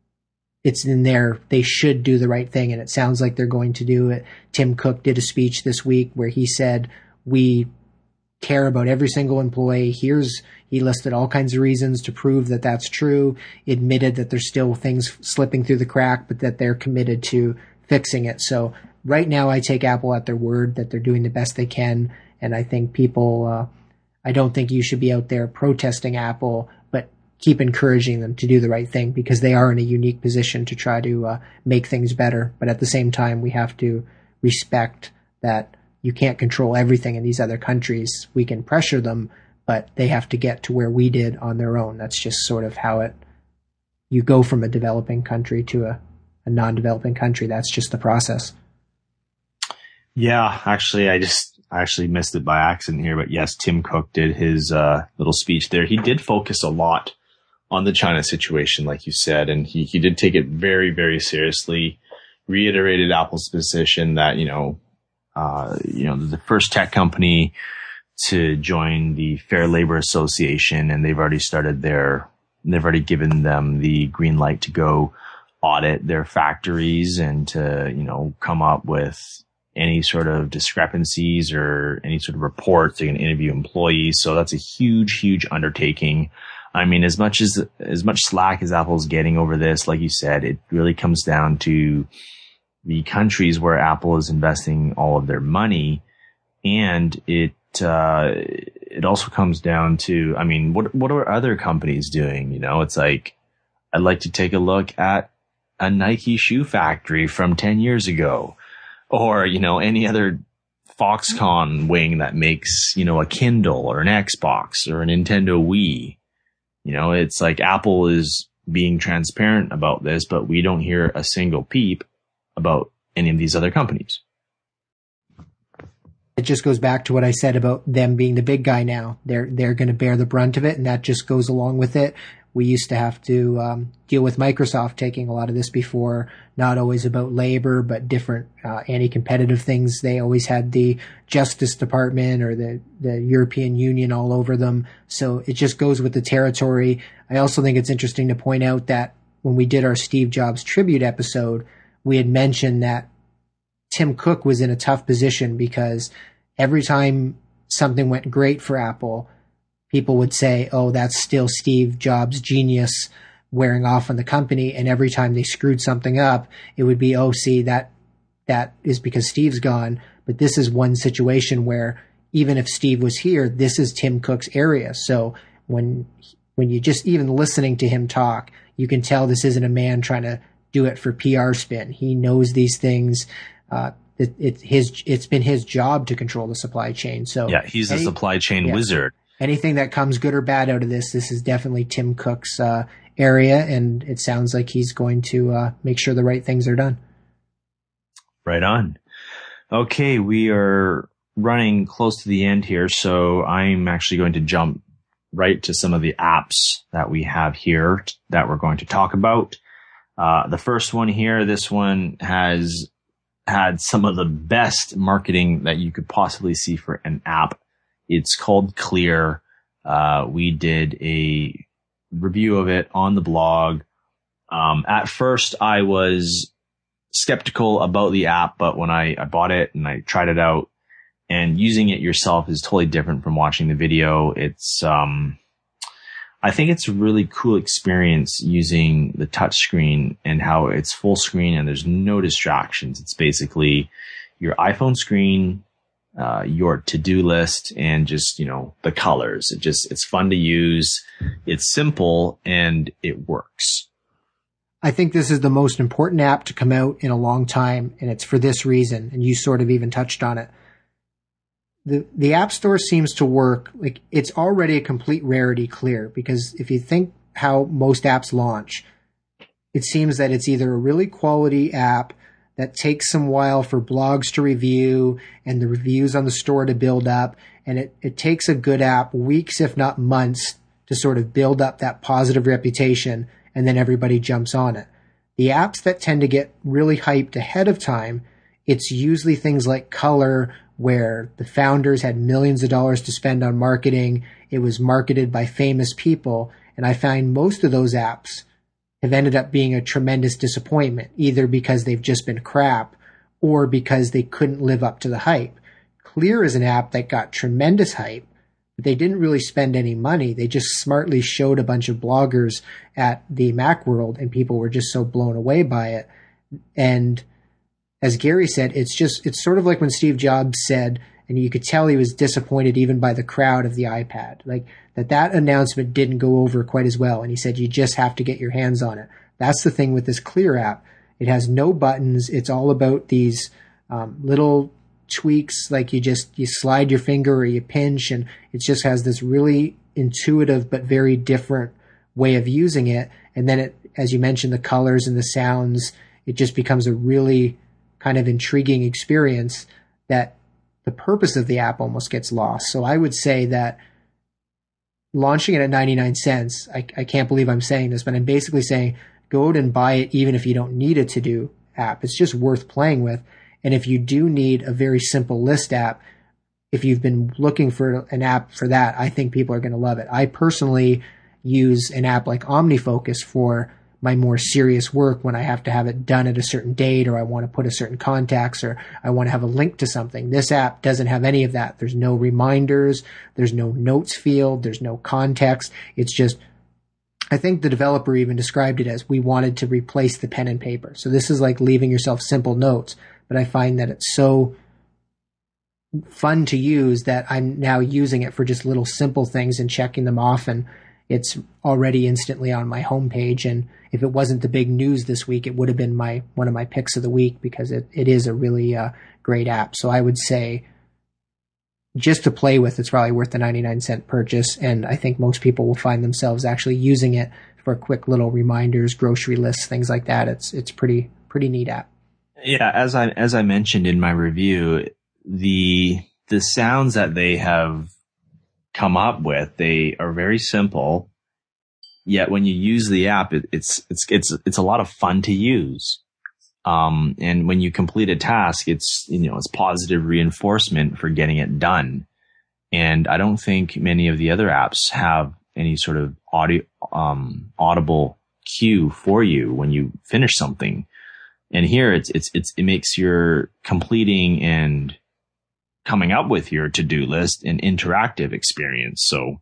should do the right thing. And it sounds like they're going to do it. Tim Cook did a speech this week where he said, we care about every single employee. He listed all kinds of reasons to prove that that's true, admitted that there's still things slipping through the crack, but that they're committed to fixing it. So right now I take Apple at their word that they're doing the best they can. And I think people, I don't think you should be out there protesting Apple, but keep encouraging them to do the right thing because they are in a unique position to try to make things better. But at the same time, we have to respect that you can't control everything in these other countries. We can pressure them, but they have to get to where we did on their own. That's just sort of how you go from a developing country to a non-developing country. That's just the process. Yeah, actually, I actually missed it by accident here, but yes, Tim Cook did his little speech there. He did focus a lot on the China situation, like you said, and he did take it very, very seriously, reiterated Apple's position that, the first tech company to join the Fair Labor Association, and they've already given them the green light to go audit their factories and to, come up with any sort of discrepancies or any sort of reports. They're going to interview employees. So that's a huge, huge undertaking. I mean, as much slack as Apple's getting over this, like you said, it really comes down to the countries where Apple is investing all of their money. And it also comes down to, I mean, what are other companies doing? It's like, I'd like to take a look at a Nike shoe factory from 10 years ago, or, any other Foxconn wing that makes, a Kindle or an Xbox or a Nintendo Wii. It's like Apple is being transparent about this, but we don't hear a single peep about any of these other companies. It just goes back to what I said about them being the big guy now. They're going to bear the brunt of it, and that just goes along with it. We used to have to deal with Microsoft taking a lot of this before, not always about labor, but different anti-competitive things. They always had the Justice Department or the European Union all over them. So it just goes with the territory. I also think it's interesting to point out that when we did our Steve Jobs tribute episode, we had mentioned that Tim Cook was in a tough position because every time something went great for Apple, people would say, oh, that's still Steve Jobs' genius wearing off on the company. And every time they screwed something up, it would be, oh, see, that is because Steve's gone. But this is one situation where even if Steve was here, this is Tim Cook's area. So when you just even listening to him talk, you can tell this isn't a man trying to do it for PR spin. He knows these things. It's been his job to control the supply chain. So yeah, he's a supply chain wizard. Anything that comes good or bad out of this is definitely Tim Cook's area, and it sounds like he's going to make sure the right things are done. Right on. Okay, we are running close to the end here, so I'm actually going to jump right to some of the apps that we have here that we're going to talk about. The first one here, this one has had some of the best marketing that you could possibly see for an app. It's called Clear. We did a review of it on the blog. At first, I was skeptical about the app, but when I bought it and I tried it out, and using it yourself is totally different from watching the video. It's, I think it's a really cool experience using the touch screen and how it's full screen and there's no distractions. It's basically your iPhone screen, your to-do list, and just, the colors. It's fun to use. It's simple and it works. I think this is the most important app to come out in a long time, and it's for this reason. And you sort of even touched on it. The App Store seems to work like it's already a complete rarity, Clear, because if you think how most apps launch, it seems that it's either a really quality app that takes some while for blogs to review and the reviews on the store to build up, and it takes a good app weeks, if not months, to sort of build up that positive reputation, and then everybody jumps on it. The apps that tend to get really hyped ahead of time, it's usually things like Color, where the founders had millions of dollars to spend on marketing. It was marketed by famous people. And I find most of those apps have ended up being a tremendous disappointment, either because they've just been crap or because they couldn't live up to the hype. Clear is an app that got tremendous hype, but they didn't really spend any money. They just smartly showed a bunch of bloggers at the Macworld, and people were just so blown away by it. And as Gary said, it's sort of like when Steve Jobs said, and you could tell he was disappointed even by the crowd of the iPad, like that announcement didn't go over quite as well. And he said, you just have to get your hands on it. That's the thing with this Clear app. It has no buttons. It's all about these little tweaks, like you slide your finger or you pinch, and it just has this really intuitive but very different way of using it. And then as you mentioned, the colors and the sounds, it just becomes a really kind of intriguing experience that the purpose of the app almost gets lost. So I would say that launching it at 99 cents, I can't believe I'm saying this, but I'm basically saying go out and buy it even if you don't need a to-do app. It's just worth playing with. And if you do need a very simple list app, if you've been looking for an app for that, I think people are going to love it. I personally use an app like OmniFocus for my more serious work when I have to have it done at a certain date, or I want to put a certain contacts, or I want to have a link to something. This app doesn't have any of that. There's no reminders. There's no notes field. There's no context. It's just, I think the developer even described it as we wanted to replace the pen and paper. So this is like leaving yourself simple notes, but I find that it's so fun to use that I'm now using it for just little simple things and checking them off, and it's already instantly on my homepage. And if it wasn't the big news this week, it would have been one of my picks of the week, because it is a really great app. So I would say just to play with, it's probably worth the 99-cent purchase. And I think most people will find themselves actually using it for quick little reminders, grocery lists, things like that. It's pretty neat app. Yeah, as I mentioned in my review, the sounds that they have come up with, they are very simple. Yet when you use the app, it's a lot of fun to use. And when you complete a task, it's positive reinforcement for getting it done. And I don't think many of the other apps have any sort of audible cue for you when you finish something. And here it makes your completing and coming up with your to-do list an interactive experience. So,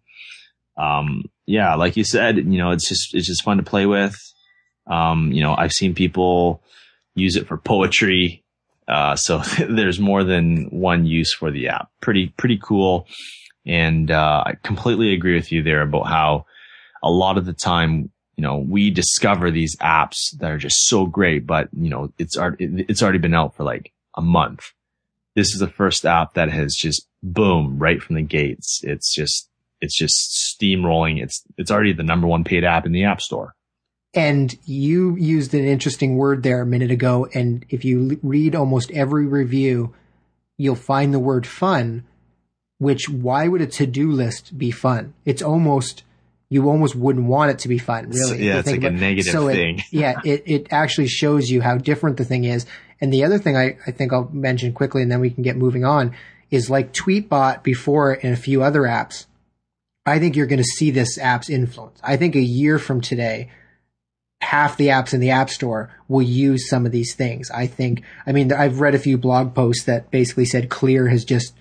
yeah, like you said, it's just fun to play with. I've seen people use it for poetry. So there's more than one use for the app. Pretty cool. And, I completely agree with you there about how a lot of the time, we discover these apps that are just so great, but it's already been out for like a month. This is the first app that has just boom right from the gates. It's just steamrolling. It's already the number one paid app in the App Store. And you used an interesting word there a minute ago. And if you read almost every review, you'll find the word fun, which why would a to-do list be fun? You almost wouldn't want it to be fun, really. Yeah, it's like a negative thing. It actually shows you how different the thing is. And the other thing I think I'll mention quickly, and then we can get moving on, is like Tweetbot before and a few other apps. I think you're going to see this app's influence. I think a year from today, half the apps in the App Store will use some of these things. I've read a few blog posts that basically said Clear has just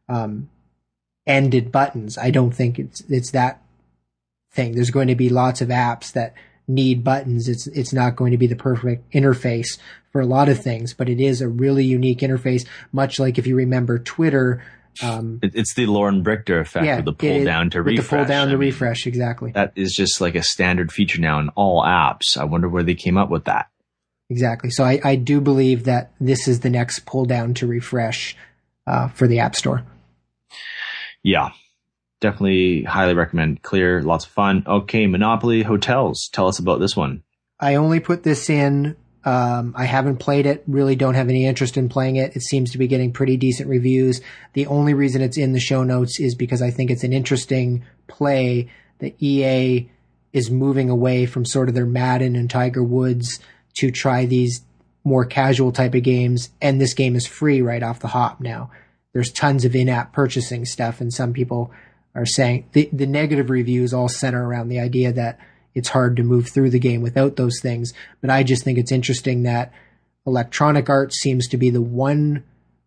ended buttons. I don't think it's that thing. There's going to be lots of apps that need buttons. It's not going to be the perfect interface for a lot of things, but it is a really unique interface, much like if you remember Twitter. It's the Lauren Brichter effect with the pull down to refresh. The pull down to refresh, exactly. That is just like a standard feature now in all apps. I wonder where they came up with that. Exactly. So I do believe that this is the next pull down to refresh for the App Store. Yeah. Definitely highly recommend Clear. Lots of fun. Okay, Monopoly Hotels. Tell us about this one. I only put this in. I haven't played it. Really don't have any interest in playing it. It seems to be getting pretty decent reviews. The only reason it's in the show notes is because I think it's an interesting play that EA is moving away from sort of their Madden and Tiger Woods to try these more casual type of games. And this game is free right off the hop now. There's tons of in-app purchasing stuff, and some people are saying the negative reviews all center around the idea that it's hard to move through the game without those things. But I just think it's interesting that Electronic Arts seems to be the one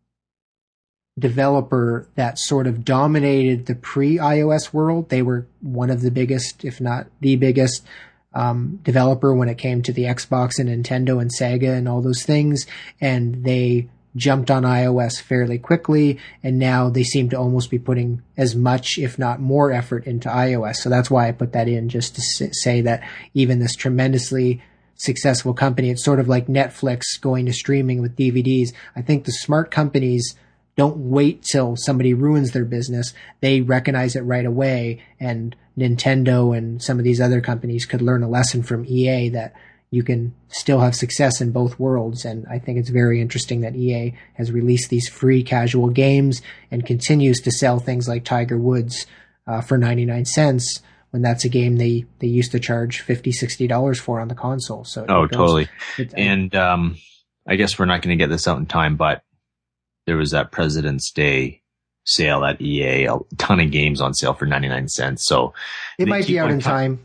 developer that sort of dominated the pre-iOS world. They were one of the biggest, if not the biggest, developer when it came to the Xbox and Nintendo and Sega and all those things. And they jumped on iOS fairly quickly, and now they seem to almost be putting as much, if not more, effort into iOS. So that's why I put that in, just to say that even this tremendously successful company, it's sort of like Netflix going to streaming with DVDs. I think the smart companies don't wait till somebody ruins their business. They recognize it right away, and Nintendo and some of these other companies could learn a lesson from EA that you can still have success in both worlds. And I think it's very interesting that EA has released these free casual games and continues to sell things like Tiger Woods for 99 cents when that's a game they used to charge $50, $60 for on the console. So totally. And I guess we're not going to get this out in time, but there was that President's Day sale at EA, a ton of games on sale for 99 cents. So it might be out in time.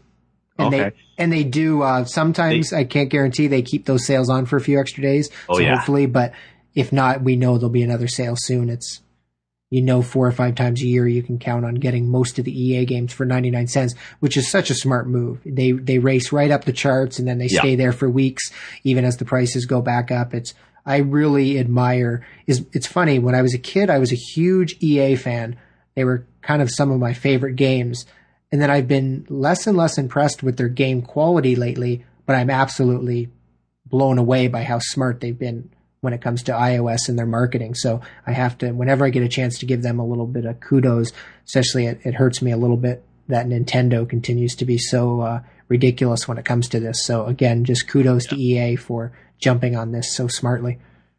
And they do, sometimes I can't guarantee they keep those sales on for a few extra days. Hopefully, but if not, we know there'll be another sale soon. It's, 4 or 5 times a year, you can count on getting most of the EA games for 99 cents, which is such a smart move. They race right up the charts, and then they stay there for weeks, even as the prices go back up. I really admire, it's funny. When I was a kid, I was a huge EA fan. They were kind of some of my favorite games. And then I've been less and less impressed with their game quality lately, but I'm absolutely blown away by how smart they've been when it comes to iOS and their marketing. So I have to, whenever I get a chance to give them a little bit of kudos, especially it hurts me a little bit that Nintendo continues to be so ridiculous when it comes to this. So again, just kudos to EA for jumping on this so smartly.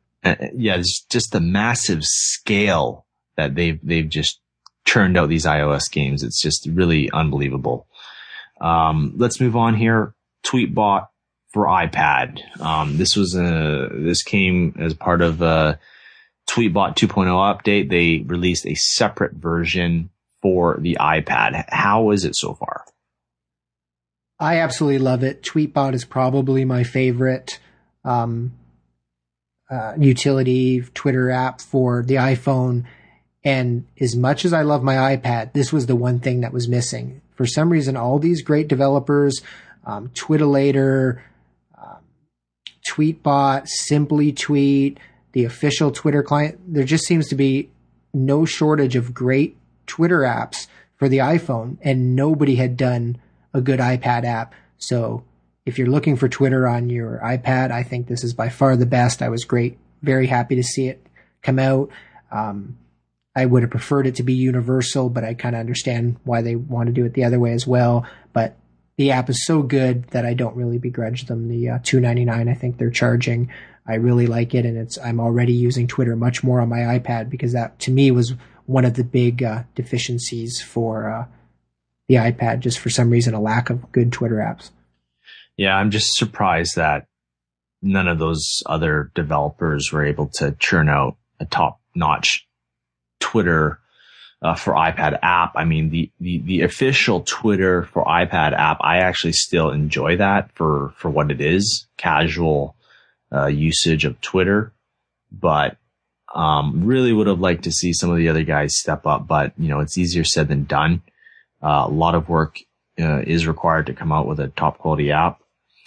It's just the massive scale that they've just churned out these iOS games. It's just really unbelievable. Let's move on here. Tweetbot for iPad. This came as part of a Tweetbot 2.0 update. They released a separate version for the iPad. How is it so far? I absolutely love it. Tweetbot is probably my favorite utility Twitter app for the iPhone. And as much as I love my iPad, this was the one thing that was missing. For some reason, all these great developers, Twitterator, Tweetbot, Simply Tweet, the official Twitter client. There just seems to be no shortage of great Twitter apps for the iPhone, and nobody had done a good iPad app. So if you're looking for Twitter on your iPad, I think this is by far the best. I was very happy to see it come out. I would have preferred it to be universal, but I kind of understand why they want to do it the other way as well. But the app is so good that I don't really begrudge them the $2.99 I think they're charging. I really like it, and I'm already using Twitter much more on my iPad because that, to me, was one of the big deficiencies for the iPad, just for some reason, a lack of good Twitter apps. Yeah, I'm just surprised that none of those other developers were able to churn out a top-notch Twitter for iPad app. I mean, the official Twitter for iPad app, I actually still enjoy that for what it is, casual usage of Twitter. But really would have liked to see some of the other guys step up. But, it's easier said than done. A lot of work is required to come out with a top quality app.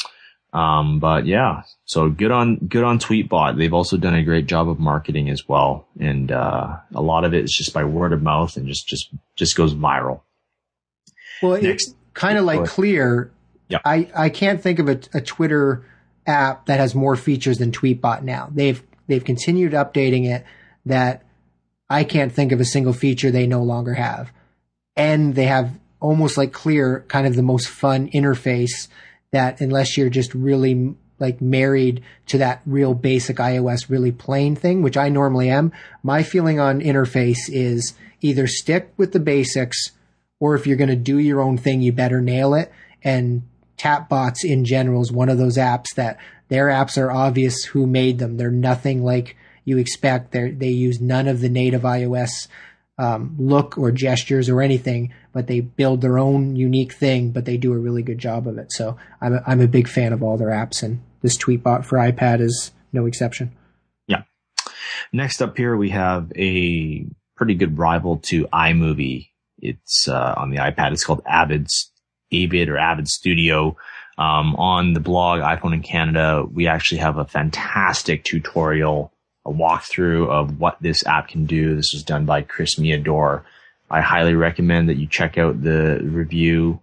But yeah, so good on Tweetbot. They've also done a great job of marketing as well. And, a lot of it is just by word of mouth and just goes viral. Well, it's kind of like Clear. Yeah. I can't think of a Twitter app that has more features than Tweetbot now. They've continued updating it that I can't think of a single feature they no longer have. And they have almost like Clear, kind of the most fun interface that, unless you're just really like married to that real basic iOS, really plain thing, which I normally am, my feeling on interface is either stick with the basics, or if you're going to do your own thing, you better nail it. And Tapbots in general is one of those apps that their apps are obvious who made them. They're nothing like you expect. They use none of the native iOS look or gestures or anything, but they build their own unique thing, but they do a really good job of it. So I'm a big fan of all their apps, and this Tweetbot for iPad is no exception. Yeah. Next up here, we have a pretty good rival to iMovie. It's on the iPad. It's called Avid Studio. On the blog iPhone in Canada, we actually have a fantastic tutorial, a walkthrough of what this app can do. This was done by Chris Miador. I highly recommend that you check out the review.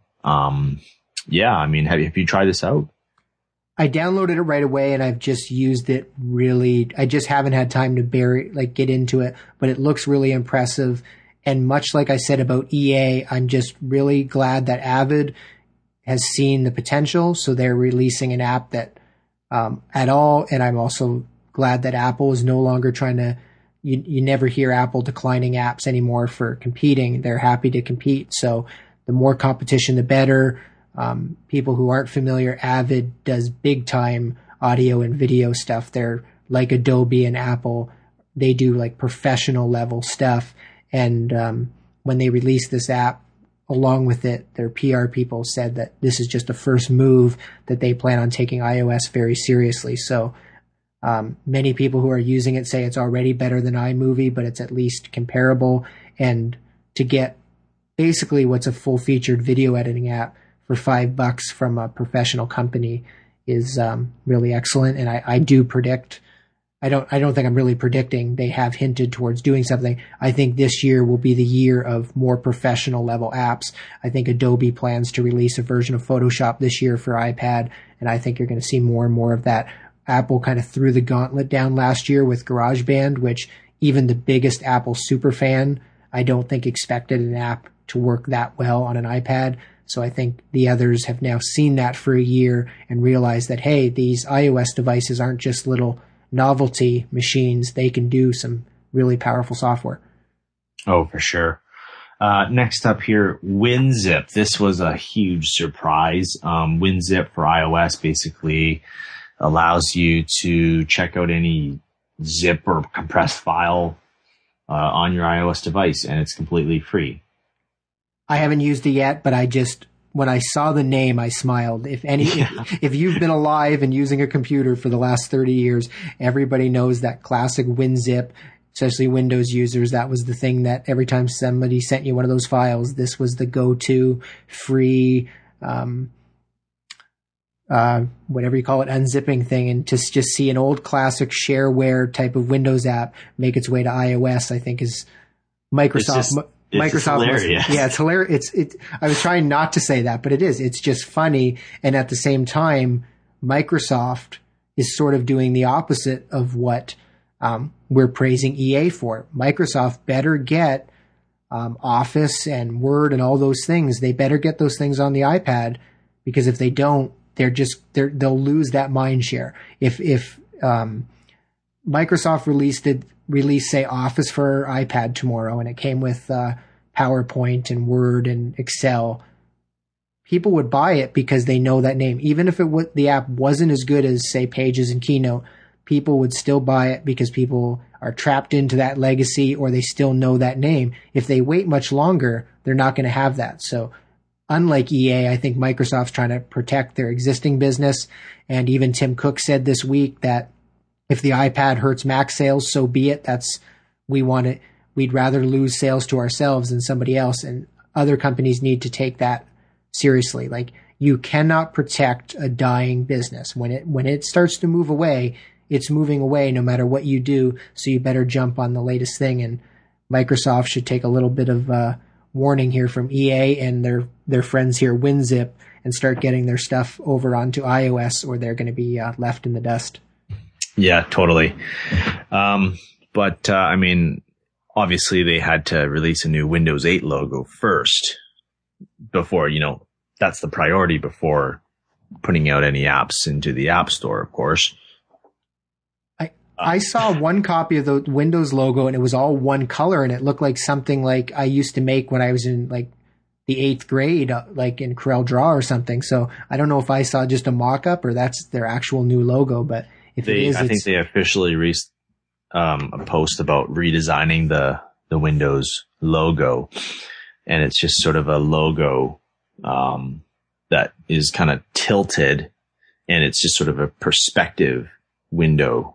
Yeah, I mean, have you tried this out? I downloaded it right away, and I've just used it really. I just haven't had time to get into it, but it looks really impressive. And much like I said about EA, I'm just really glad that Avid has seen the potential. So they're releasing an app that, at all. And I'm also glad that Apple is no longer trying to, you never hear Apple declining apps anymore for competing. They're happy to compete. So the more competition, the better. People who aren't familiar, Avid does big time audio and video stuff. They're like Adobe and Apple. They do like professional level stuff. And when they released this app, along with it, their PR people said that this is just a first move, that they plan on taking iOS very seriously. So many people who are using it say it's already better than iMovie, but it's at least comparable. And to get basically what's a full-featured video editing app for $5 from a professional company is really excellent. And I do predict, I don't think I'm really predicting, they have hinted towards doing something. I think this year will be the year of more professional level apps. I think Adobe plans to release a version of Photoshop this year for iPad, and I think you're going to see more and more of that. Apple kind of threw the gauntlet down last year with GarageBand, which even the biggest Apple superfan, I don't think expected an app to work that well on an iPad. So I think the others have now seen that for a year and realized that, hey, these iOS devices aren't just little novelty machines. They can do some really powerful software. Oh, for sure. Next up here, WinZip. This was a huge surprise. WinZip for iOS basically allows you to check out any zip or compressed file on your iOS device, and it's completely free. I haven't used it yet, but when I saw the name, I smiled. If you've been alive and using a computer for the last 30 years, everybody knows that classic WinZip, especially Windows users. That was the thing that every time somebody sent you one of those files, this was the go-to free whatever you call it, unzipping thing, and to just see an old classic shareware type of Windows app make its way to iOS, I think is Microsoft. It's hilarious. Yeah, it's hilarious. I was trying not to say that, but it is. It's just funny. And at the same time, Microsoft is sort of doing the opposite of what we're praising EA for. Microsoft better get Office and Word and all those things. They better get those things on the iPad, because if they don't, they'll lose that mind share. If Microsoft released say Office for iPad tomorrow, and it came with PowerPoint and Word and Excel, people would buy it because they know that name. Even if the app wasn't as good as say Pages and Keynote, people would still buy it because people are trapped into that legacy, or they still know that name. If they wait much longer, they're not going to have that. So unlike EA, I think Microsoft's trying to protect their existing business. And even Tim Cook said this week that if the iPad hurts Mac sales, so be it. We'd rather lose sales to ourselves than somebody else. And other companies need to take that seriously. Like, you cannot protect a dying business. When it starts to move away, it's moving away no matter what you do. So you better jump on the latest thing. And Microsoft should take a little bit of warning here from EA and their friends here, WinZip, and start getting their stuff over onto iOS, or they're going to be left in the dust. Yeah, totally. But I mean, obviously they had to release a new Windows 8 logo first before, that's the priority before putting out any apps into the App Store, of course. I saw one copy of the Windows logo, and it was all one color, and it looked like something like I used to make when I was in like the 8th grade, like in Corel Draw or something. So I don't know if I saw just a mock-up or that's their actual new logo, but if it is, I think they officially released a post about redesigning the Windows logo, and it's just sort of a logo that is kind of tilted, and it's just sort of a perspective window.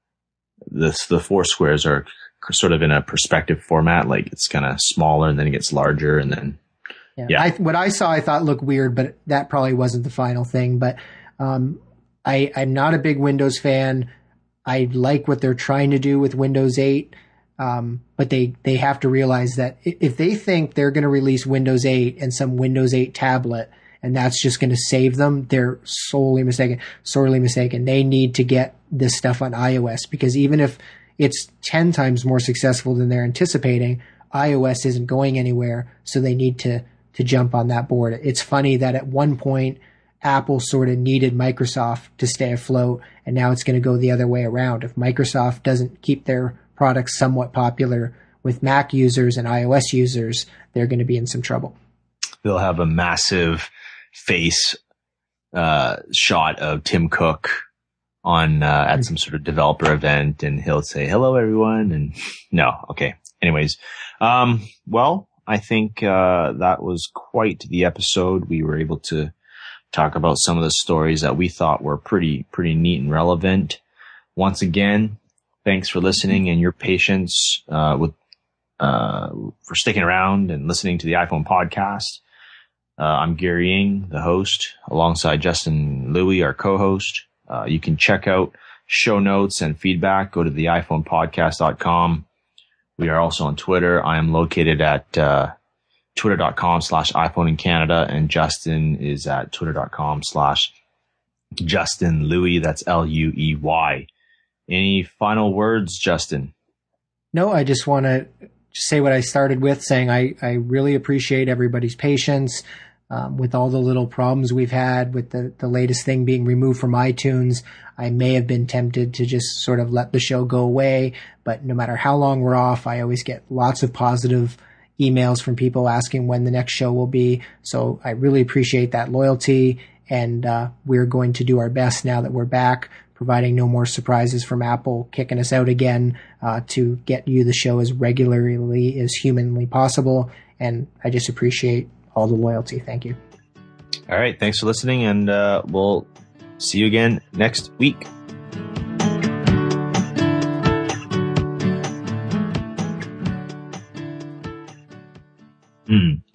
The four squares are sort of in a perspective format, like it's kind of smaller and then it gets larger, and then what I saw I thought looked weird, but that probably wasn't the final thing. But I'm not a big Windows fan. I like what they're trying to do with Windows 8, but they have to realize that if they think they're going to release Windows 8 and some Windows 8 tablet, and that's just going to save them, they're sorely mistaken. They need to get this stuff on iOS, because even if it's 10 times more successful than they're anticipating, iOS isn't going anywhere, so they need to jump on that board. It's funny that at one point, Apple sort of needed Microsoft to stay afloat, and now it's going to go the other way around. If Microsoft doesn't keep their products somewhat popular with Mac users and iOS users, they're going to be in some trouble. They'll have a massive face shot of Tim Cook on at some sort of developer event, and he'll say, "Hello, everyone." And no, okay. Anyways, well, I think that was quite the episode. We were able to talk about some of the stories that we thought were pretty neat and relevant. Once again, thanks for listening and your patience for sticking around and listening to the iPhone podcast. I'm Gary Ng, the host, alongside Justin Louie, our co-host. You can check out show notes and feedback. Go to the iPhonePodcast.com. We are also on Twitter. I am located at twitter.com/iPhone in Canada, and Justin is at twitter.com/Justin Louie. That's Luey. Any final words, Justin? No, I just want to say what I started with, saying I really appreciate everybody's patience with all the little problems we've had with the latest thing being removed from iTunes. I may have been tempted to just sort of let the show go away, but no matter how long we're off, I always get lots of positive emails from people asking when the next show will be. So I really appreciate that loyalty, and we're going to do our best now that we're back, providing no more surprises from Apple kicking us out again, to get you the show as regularly as humanly possible. And I just appreciate all the loyalty. Thank you. All right. Thanks for listening, and we'll see you again next week. Mm.